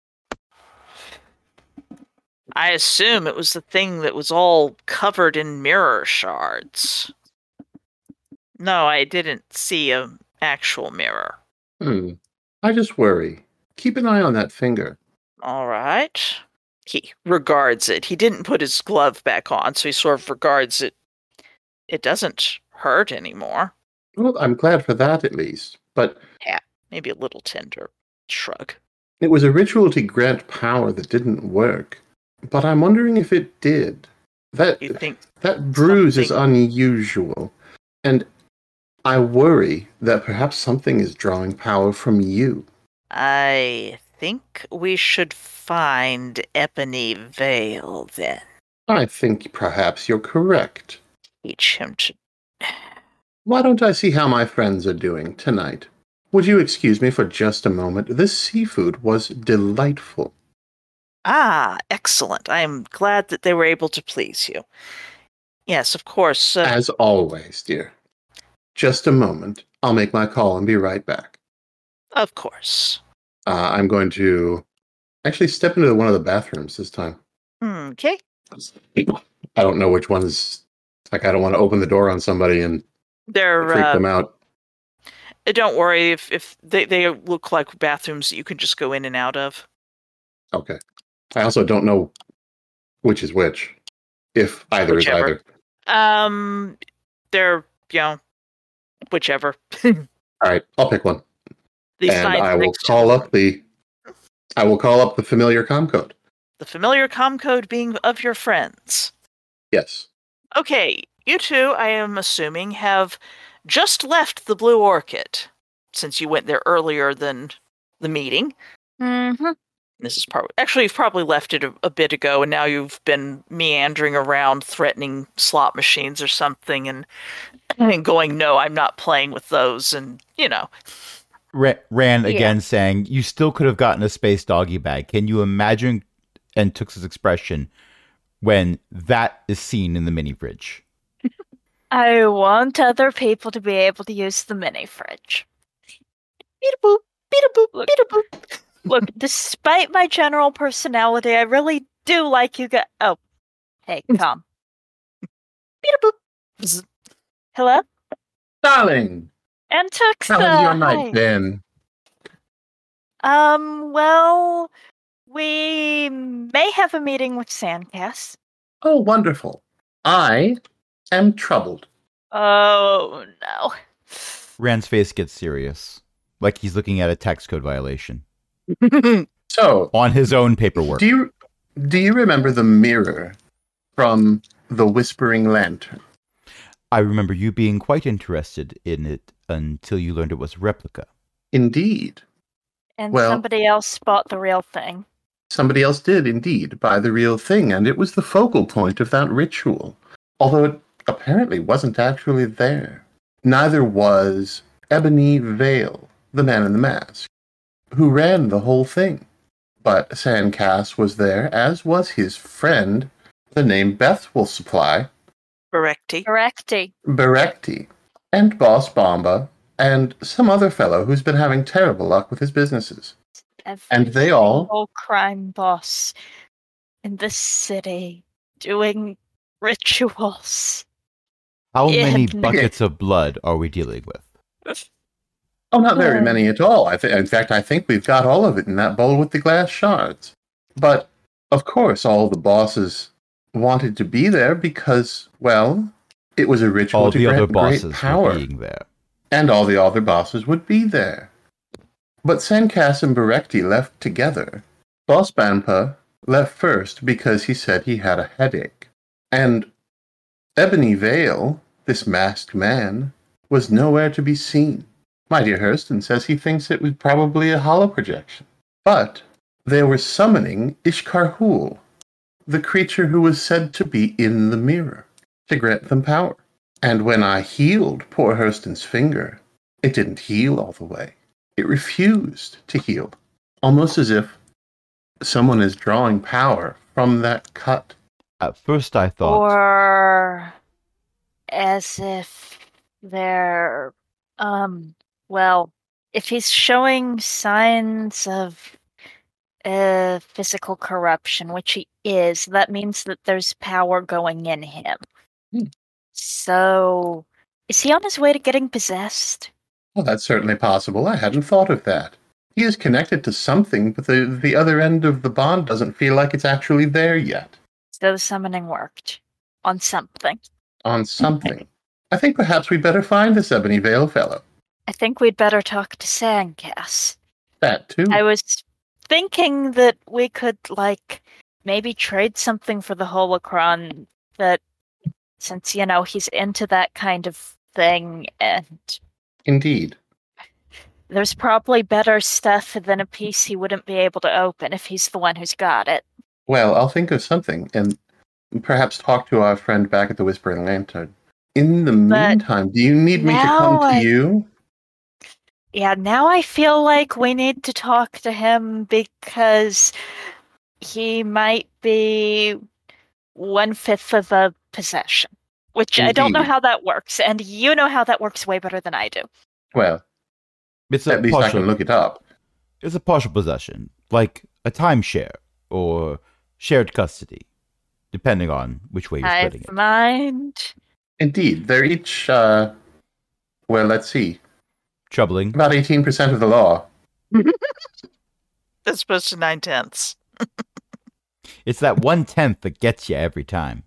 I assume it was the thing that was all covered in mirror shards. No, I didn't see an actual mirror. Hmm. I just worry. Keep an eye on that finger. All right. he regards it. He didn't put his glove back on, so he sort of regards it. It doesn't hurt anymore. Well, I'm glad for that at least. But Maybe a little tender. Shrug. it was a ritual to grant power that didn't work. But I'm wondering if it did. That You think that bruise is something- unusual. And I worry that perhaps something is drawing power from you. I think we should find Ebony Vale then. I think perhaps you're correct. Teach him to. Why don't I see how my friends are doing tonight? Would you excuse me for just a moment? This seafood was delightful. Ah, excellent. I am glad that they were able to please you. Yes, of course. Uh, As always, dear. Just a moment. I'll make my call and be right back. of course. Uh, I'm going to actually step into one of the bathrooms this time. Okay. I don't know which one's. Like, I don't want to open the door on somebody and They're. freak Uh, them out. don't worry if if they they look like bathrooms that you can just go in and out of. Okay. I also don't know which is which. If either Whichever. is either. Um, they're you know, whichever. All right, I'll pick one. These and signs I will next to call them. up the. I will call up the familiar com code. The familiar com code being of your friends. Yes. Okay, you two, I am assuming, have just left the Blue Orchid, since you went there earlier than the meeting. Mm-hmm. This is probably actually you've probably left it a, a bit ago, and now you've been meandering around, threatening slot machines or something, and, and going, "No, I'm not playing with those," and you know. Ra- Ran again Yeah. saying, "You still could have gotten a space doggy bag. Can you imagine?" And Tux's expression when that is seen in the mini fridge. I want other people to be able to use the mini fridge. Beat-a-boop, beat-a-boop, Look. beat-a-boop. Look, despite my general personality, I really do like you guys. Oh, hey, Tom. Beat-a-boop. Bzz. Hello? Darling, And Tuxa. how has your night hi. been? Um, well, we may have a meeting with Sandcast. Oh, wonderful. I am troubled. Oh, no. Rand's face gets serious, like he's looking at a tax code violation So, on his own paperwork. do you do you remember the mirror from the Whispering Lantern? I remember you being quite interested in it until you learned it was a replica. Indeed. And Well- somebody else bought the real thing. Somebody else did indeed buy the real thing, and it was the focal point of that ritual. Although it apparently wasn't actually there. Neither was Ebony Vale, the man in the mask, who ran the whole thing. But Sandcast was there, as was his friend, the name Beth will supply, Correcty. Correcty. Berekti, and Boss Bomba, and some other fellow who's been having terrible luck with his businesses. And they all Whole crime boss in this city doing rituals. How Yeah, many okay. buckets of blood are we dealing with? Oh, not very Uh. many at all. I th- in fact, I think we've got all of it in that bowl with the glass shards. But, of course, all the bosses wanted to be there because, well, it was a ritual All to the other grant great bosses power. were being there. And all the other bosses would be there. But Sandcast and Berekti left together. Boss Banpa left first because he said he had a headache. And Ebony Vale, this masked man, was nowhere to be seen. My dear Hurston says he thinks it was probably a hollow projection. But they were summoning Ishkarhul, the creature who was said to be in the mirror, to grant them power. And when I healed poor Hurston's finger, it didn't heal all the way. It refused to heal, almost as if someone is drawing power from that cut. At first I thought, Or as if they're, um, well, if he's showing signs of uh, physical corruption, which he is, that means that there's power going in him. Hmm. So, is he on his way to getting possessed? Well, that's certainly possible. I hadn't thought of that. He is connected to something, but the, the other end of the bond doesn't feel like it's actually there yet. So the summoning worked. On something. On something. I think perhaps we better find this Ebony Veil fellow. I think we'd better talk to Sandcast. That too. I was thinking that we could, like, maybe trade something for the holocron that, since, you know, he's into that kind of thing, and Indeed. there's probably better stuff than a piece he wouldn't be able to open if he's the one who's got it. Well, I'll think of something, and perhaps talk to our friend back at the Whispering Lantern. In the But meantime, do you need me to now come to I- you? Yeah, now I feel like we need to talk to him because he might be one-fifth of a possession. Which I don't know Indeed. how that works, and you know how that works way better than I do. Well, It's a at least I partial, can look it up. It's a partial possession, like a timeshare or shared custody, depending on which way you're I splitting it. mind. Indeed, they're each, uh, well, let's see, Troubling. about eighteen percent of the law. As opposed to nine tenths. It's that one tenth that gets you every time.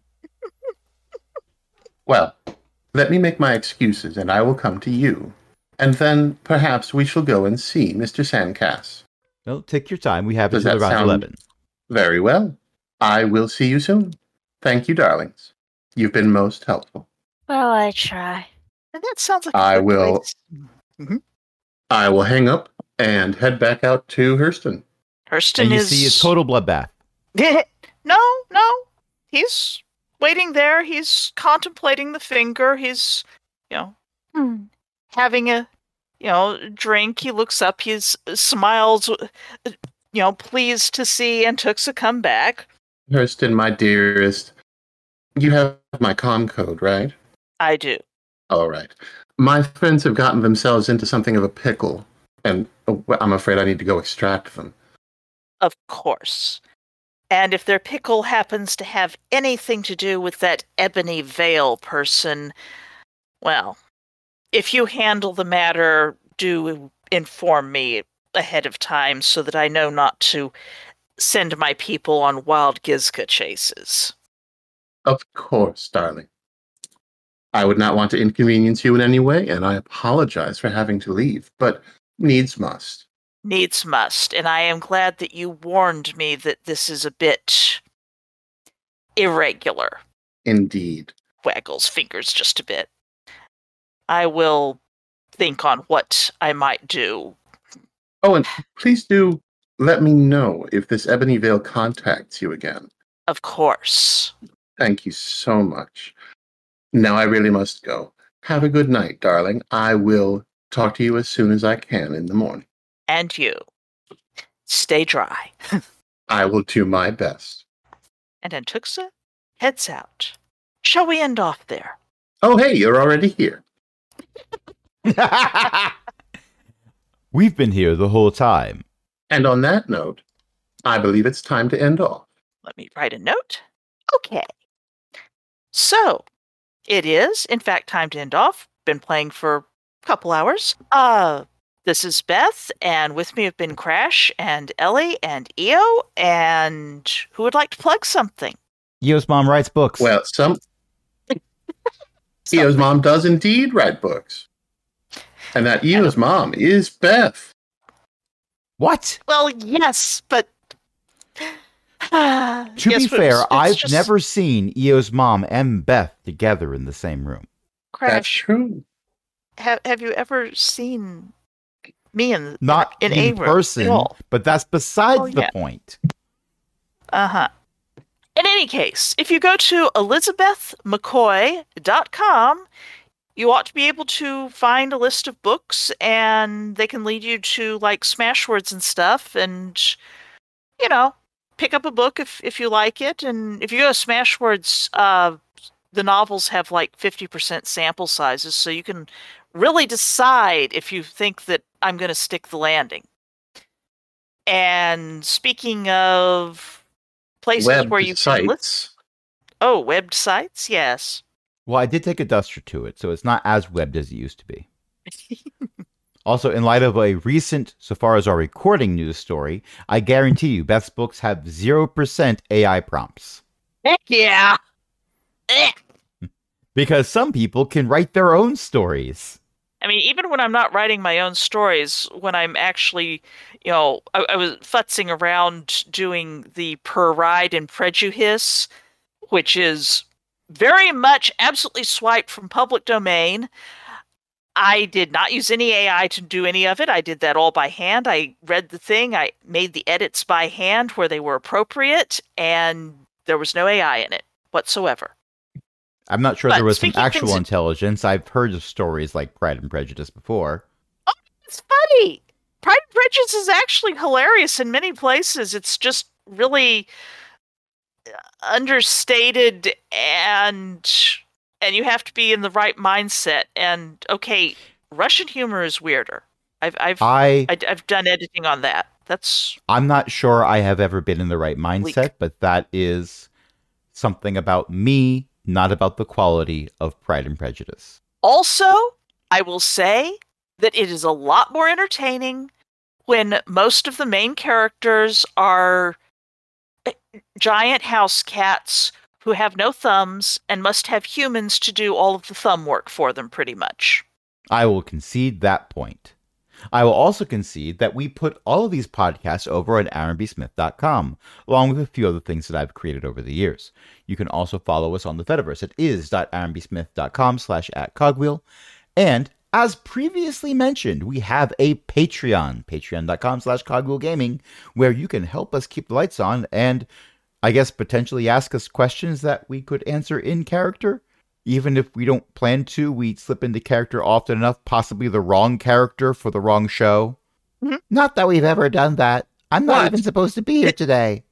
Well, let me make my excuses, and I will come to you. And then perhaps we shall go and see Mister Sandcast. Well, take your time. We have Does until that around sound- eleven. Very well. I will see you soon. Thank you, darlings. You've been most helpful. Well, I try. And that sounds like a I good will- place. I will hang up and head back out to Hurston. Hurston And you is see a total bloodbath. no, no. He's waiting there. He's contemplating the finger. He's, you know, Hmm. having a, you know, drink. He looks up. He smiles, uh, you know, pleased to see Antuxa come back. Hurston, my dearest, you have my comm code, right? I do. All right. My friends have gotten themselves into something of a pickle, and oh, well, I'm afraid I need to go extract them. Of course. And if their pickle happens to have anything to do with that Ebony Veil person, well, if you handle the matter, do inform me ahead of time so that I know not to send my people on wild Gizka chases. Of course, darling. I would not want to inconvenience you in any way, and I apologize for having to leave, but needs must. Needs must, and I am glad that you warned me that this is a bit irregular. Indeed. Waggles fingers just a bit. I will think on what I might do. Oh, and please do let me know if this Ebony Veil contacts you again. Of course. Thank you so much. Now I really must go. Have a good night, darling. I will talk to you as soon as I can in the morning. And you. Stay dry. I will do my best. And Antuxa heads out. Shall we end off there? Oh, hey, you're already here. We've been here the whole time. And on that note, I believe it's time to end off. Let me write a note. Okay. So, it is, in fact, time to end off. Been playing for a couple hours. Uh, this is Beth, and with me have been Crash, and Ellie, and E O, and who would like to plug something? Eo's mom writes books. Well, some Eo's mom does indeed write books. And that Eo's mom is Beth. What? Well, yes, but... To Yes, be but fair, it's- it's I've just- never seen Eo's mom and Beth together in the same room. That's Crash, true. have, have you ever seen me in, Not in, in, a room person, at all? but that's besides Oh, the yeah. point. Uh-huh. In any case, if you go to elizabeth mccoy dot com, you ought to be able to find a list of books, and they can lead you to, like, Smashwords and stuff, and, you know, pick up a book if, if you like it. And if you go to Smashwords, uh, the novels have, like, fifty percent sample sizes, so you can really decide if you think that I'm going to stick the landing. And speaking of places Web where you sites. can listen. Oh, webbed sites? Yes. Well, I did take a duster to it, so it's not as webbed as it used to be. Also, in light of a recent, so far as our recording news story, I guarantee you Beth's books have zero percent A I prompts. Heck yeah! Eh. Because some people can write their own stories. I mean, even when I'm not writing my own stories, when I'm actually, you know, I, I was futzing around doing the Pride and Prejudice, which is very much absolutely swiped from public domain. I did not use any A I to do any of it. I did that all by hand. I read the thing. I made the edits by hand where they were appropriate, and there was no A I in it whatsoever. I'm not sure But there was some speaking of actual things- intelligence. I've heard of stories like Pride and Prejudice before. It's funny. Pride and Prejudice is actually hilarious in many places. It's just really understated, and and you have to be in the right mindset. And okay, Russian humor is weirder. I've I've I, I, I've done editing on that. That's I'm not sure I have ever been in the right mindset, Bleak. but that is something about me, not about the quality of Pride and Prejudice. also, I will say that it is a lot more entertaining when most of the main characters are giant house cats who have no thumbs and must have humans to do all of the thumb work for them, pretty much. I will concede that point. I will also concede that we put all of these podcasts over on aaron b smith dot com, along with a few other things that I've created over the years. You can also follow us on the Fediverse at is dot aaron b smith dot com slash at cogwheel. And as previously mentioned, we have a Patreon, patreon dot com slash cogwheel gaming, where you can help us keep the lights on and, I guess, potentially ask us questions that we could answer in character. Even if we don't plan to, we slip into character often enough, possibly the wrong character for the wrong show. Mhm. Not that we've ever done that. I'm not What? even supposed to be here today.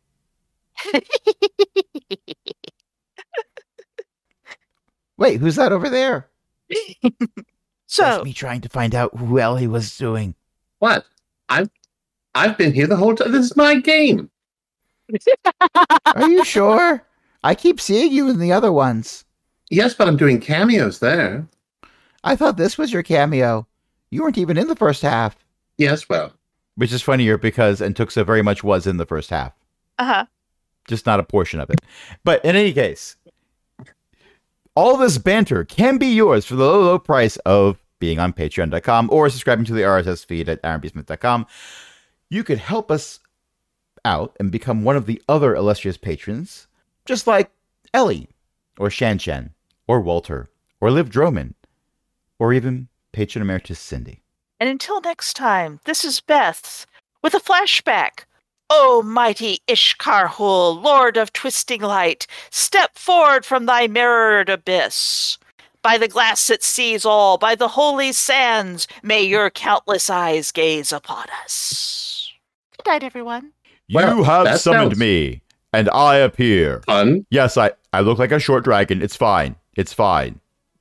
Wait, who's that over there? So, That's me trying to find out who Ellie was doing. What? I've I've been here the whole time. This is my game. Are you sure? I keep seeing you in the other ones. Yes, but I'm doing cameos there. I thought this was your cameo. You weren't even in the first half. Yes, well, Which is funnier because Antuxa very much was in the first half. uh-huh. Just not a portion of it. But in any case, all this banter can be yours for the low, low price of being on patreon dot com or subscribing to the R S S feed at aaron b smith dot com. You could help us out and become one of the other illustrious patrons, just like Ellie, or Shan Shan, or Walter, or Liv Droman, or even patron emeritus Cindy. And until next time, this is Beth with a flashback. O mighty Ishkarhul, Lord of Twisting Light, step forward from thy mirrored abyss. By the glass that sees all, by the holy sands, may your countless eyes gaze upon us. Good night, everyone. Well, you have that summoned sounds- me, and I appear. fun. Yes, I, I look like a short dragon. It's fine. It's fine.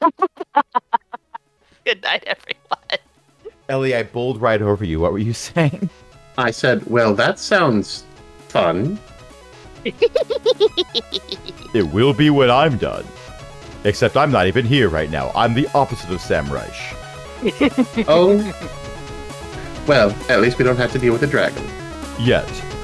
Good night, everyone. Ellie, I bowled right over you. What were you saying? I said, well, that sounds fun. It will be when I'm done. Except I'm not even here right now. I'm the opposite of Sam Reich. Oh. Well, at least we don't have to deal with a dragon. Yet.